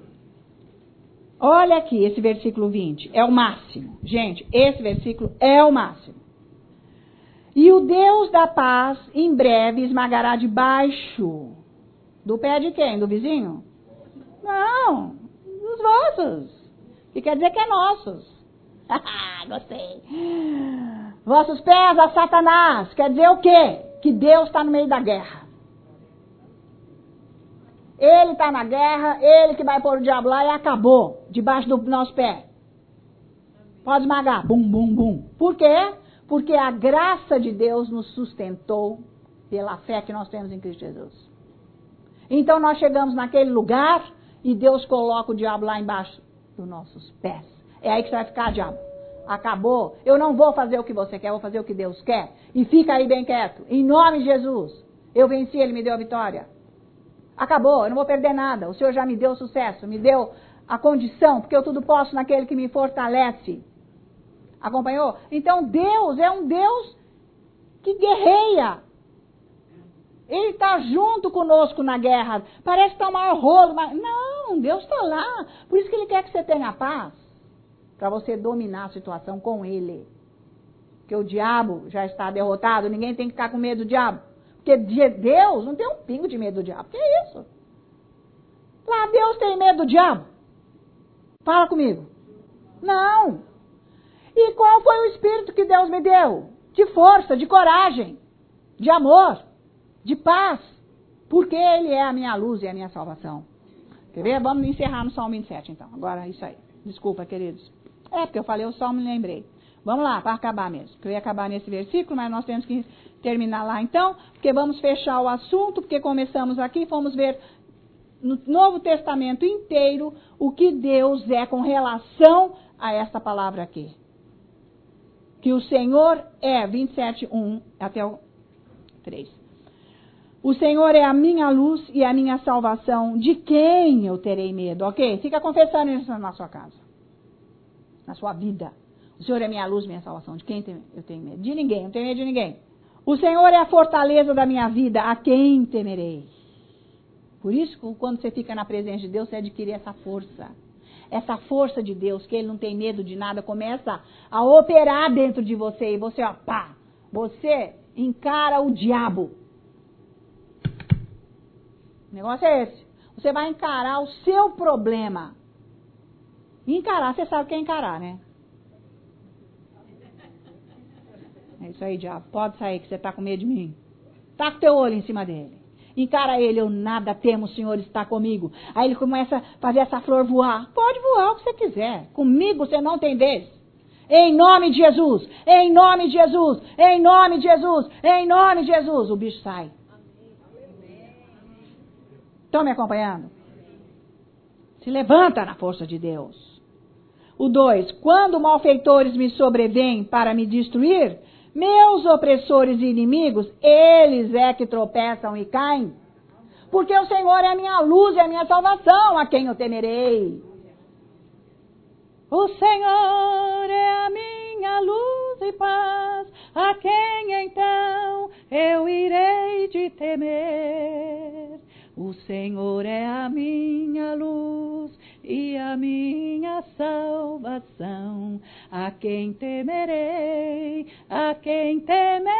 Olha aqui esse versículo 20, é o máximo. Gente, esse versículo é o máximo. E o Deus da paz em breve esmagará debaixo do pé de quem? Do vizinho? Não, dos vossos. Que quer dizer que é nossos. Gostei. Vossos pés a Satanás. Quer dizer o quê? Que Deus está no meio da guerra. Ele está na guerra, ele que vai pôr o diabo lá e acabou, debaixo do nosso pé. Pode esmagar. Bum, bum, bum. Por quê? Porque a graça de Deus nos sustentou pela fé que nós temos em Cristo Jesus. Então nós chegamos naquele lugar e Deus coloca o diabo lá embaixo dos nossos pés. É aí que você vai ficar, diabo. Acabou. Eu não vou fazer o que você quer, eu vou fazer o que Deus quer. E fica aí bem quieto. Em nome de Jesus. Eu venci, Ele me deu a vitória. Acabou, eu não vou perder nada. O Senhor já me deu sucesso, me deu a condição, porque eu tudo posso naquele que me fortalece. Acompanhou? Então Deus é um Deus que guerreia. Ele está junto conosco na guerra. Parece que está o maior rolo. Mas... Não, Deus está lá. Por isso que Ele quer que você tenha paz. Para você dominar a situação com Ele. Porque o diabo já está derrotado. Ninguém tem que ficar com medo do diabo. Porque Deus não tem um pingo de medo do diabo. Que é isso? Lá Deus tem medo do diabo? Fala comigo. Não. E qual foi o espírito que Deus me deu? De força, de coragem, de amor, de paz. Porque Ele é a minha luz e a minha salvação. Quer ver? Vamos encerrar no Salmo 27, então. Agora, isso aí. Desculpa, queridos. É, porque eu falei o Salmo e lembrei. Vamos lá, para acabar mesmo. Eu ia acabar nesse versículo, mas nós temos que terminar lá, então. Porque vamos fechar o assunto, porque começamos aqui, fomos ver no Novo Testamento inteiro o que Deus é com relação a essa palavra aqui. Que o Senhor é, 27:1 até o 3. O Senhor é a minha luz e a minha salvação. De quem eu terei medo? Ok? Fica confessando isso na sua casa. Na sua vida. O Senhor é minha luz e minha salvação. De quem eu tenho medo? De ninguém. Não tenho medo de ninguém. O Senhor é a fortaleza da minha vida. A quem temerei? Por isso, quando você fica na presença de Deus, você adquire essa força. Essa força de Deus, que Ele não tem medo de nada, começa a operar dentro de você. E você, ó, pá, você encara o diabo. O negócio é esse. Você vai encarar o seu problema. Encarar, você sabe o que é encarar, né? É isso aí, diabo. Pode sair que você está com medo de mim. Tá com teu olho em cima dele. Encara ele, eu nada temo, o Senhor está comigo. Aí ele começa a fazer essa flor voar. Pode voar o que você quiser. Comigo você não tem vez. Em nome de Jesus, em nome de Jesus, em nome de Jesus, em nome de Jesus. O bicho sai. Estão me acompanhando? Se levanta na força de Deus. O 2. Quando malfeitores me sobrevêm para me destruir, meus opressores e inimigos, eles é que tropeçam e caem. Porque o Senhor é a minha luz e a minha salvação, a quem eu temerei. O Senhor é a minha luz e paz, a quem então eu irei de temer. O Senhor é a minha luz e a minha salvação, a quem temerei, a quem temerei.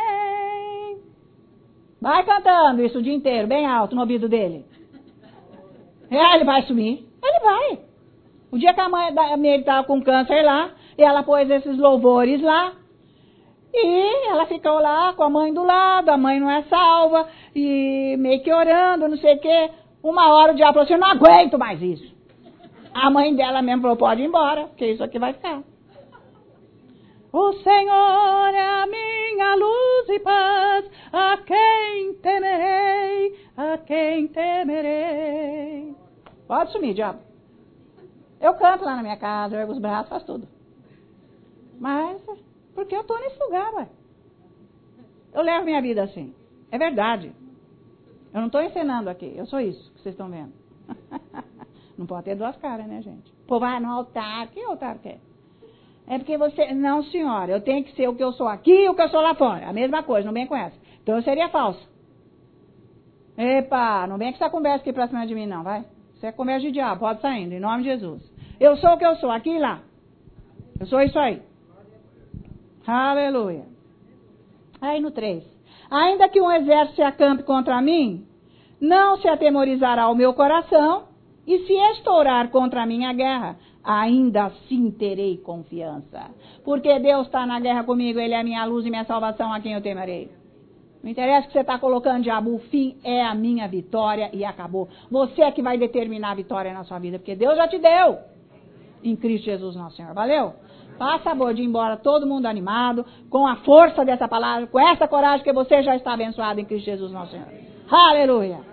Vai cantando isso o dia inteiro, bem alto no ouvido dele. Ele vai sumir, ele vai. O dia que a mãe dele estava com câncer lá, e ela pôs esses louvores lá, e ela ficou lá com a mãe do lado, a mãe não é salva, e meio que orando, não sei o quê. Uma hora o diabo falou assim, eu não aguento mais isso. A mãe dela mesmo falou, pode ir embora, porque isso aqui vai ficar. O Senhor é a minha luz e paz, a quem temerei, a quem temerei. Pode sumir, diabo. Eu canto lá na minha casa, eu ergo os braços, faço tudo. Mas, porque eu estou nesse lugar, ué. Eu levo minha vida assim. É verdade. Eu não estou ensinando aqui, eu sou isso que vocês estão vendo. Não pode ter duas caras, né, gente? Pô, vai no altar. Que altar que é? É porque você... Não, senhora, eu tenho que ser o que eu sou aqui e o que eu sou lá fora. A mesma coisa, não vem com essa. Então eu seria falsa. Epa, não vem com essa conversa aqui pra cima de mim, não, vai. Isso é conversa de diabo, pode saindo, em nome de Jesus. Eu sou o que eu sou, aqui e lá. Eu sou isso aí. Aleluia. Aí no 3. Ainda que um exército se acampe contra mim, não se atemorizará o meu coração, e se estourar contra mim a guerra, ainda assim terei confiança. Porque Deus está na guerra comigo, Ele é a minha luz e minha salvação, a quem eu temerei. Não interessa que você está colocando, diabo, o fim é a minha vitória e acabou. Você é que vai determinar a vitória na sua vida, porque Deus já te deu. Em Cristo Jesus nosso Senhor. Valeu? Faça favor de ir embora todo mundo animado, com a força dessa palavra, com essa coragem que você já está abençoado em Cristo Jesus nosso Senhor. Aleluia!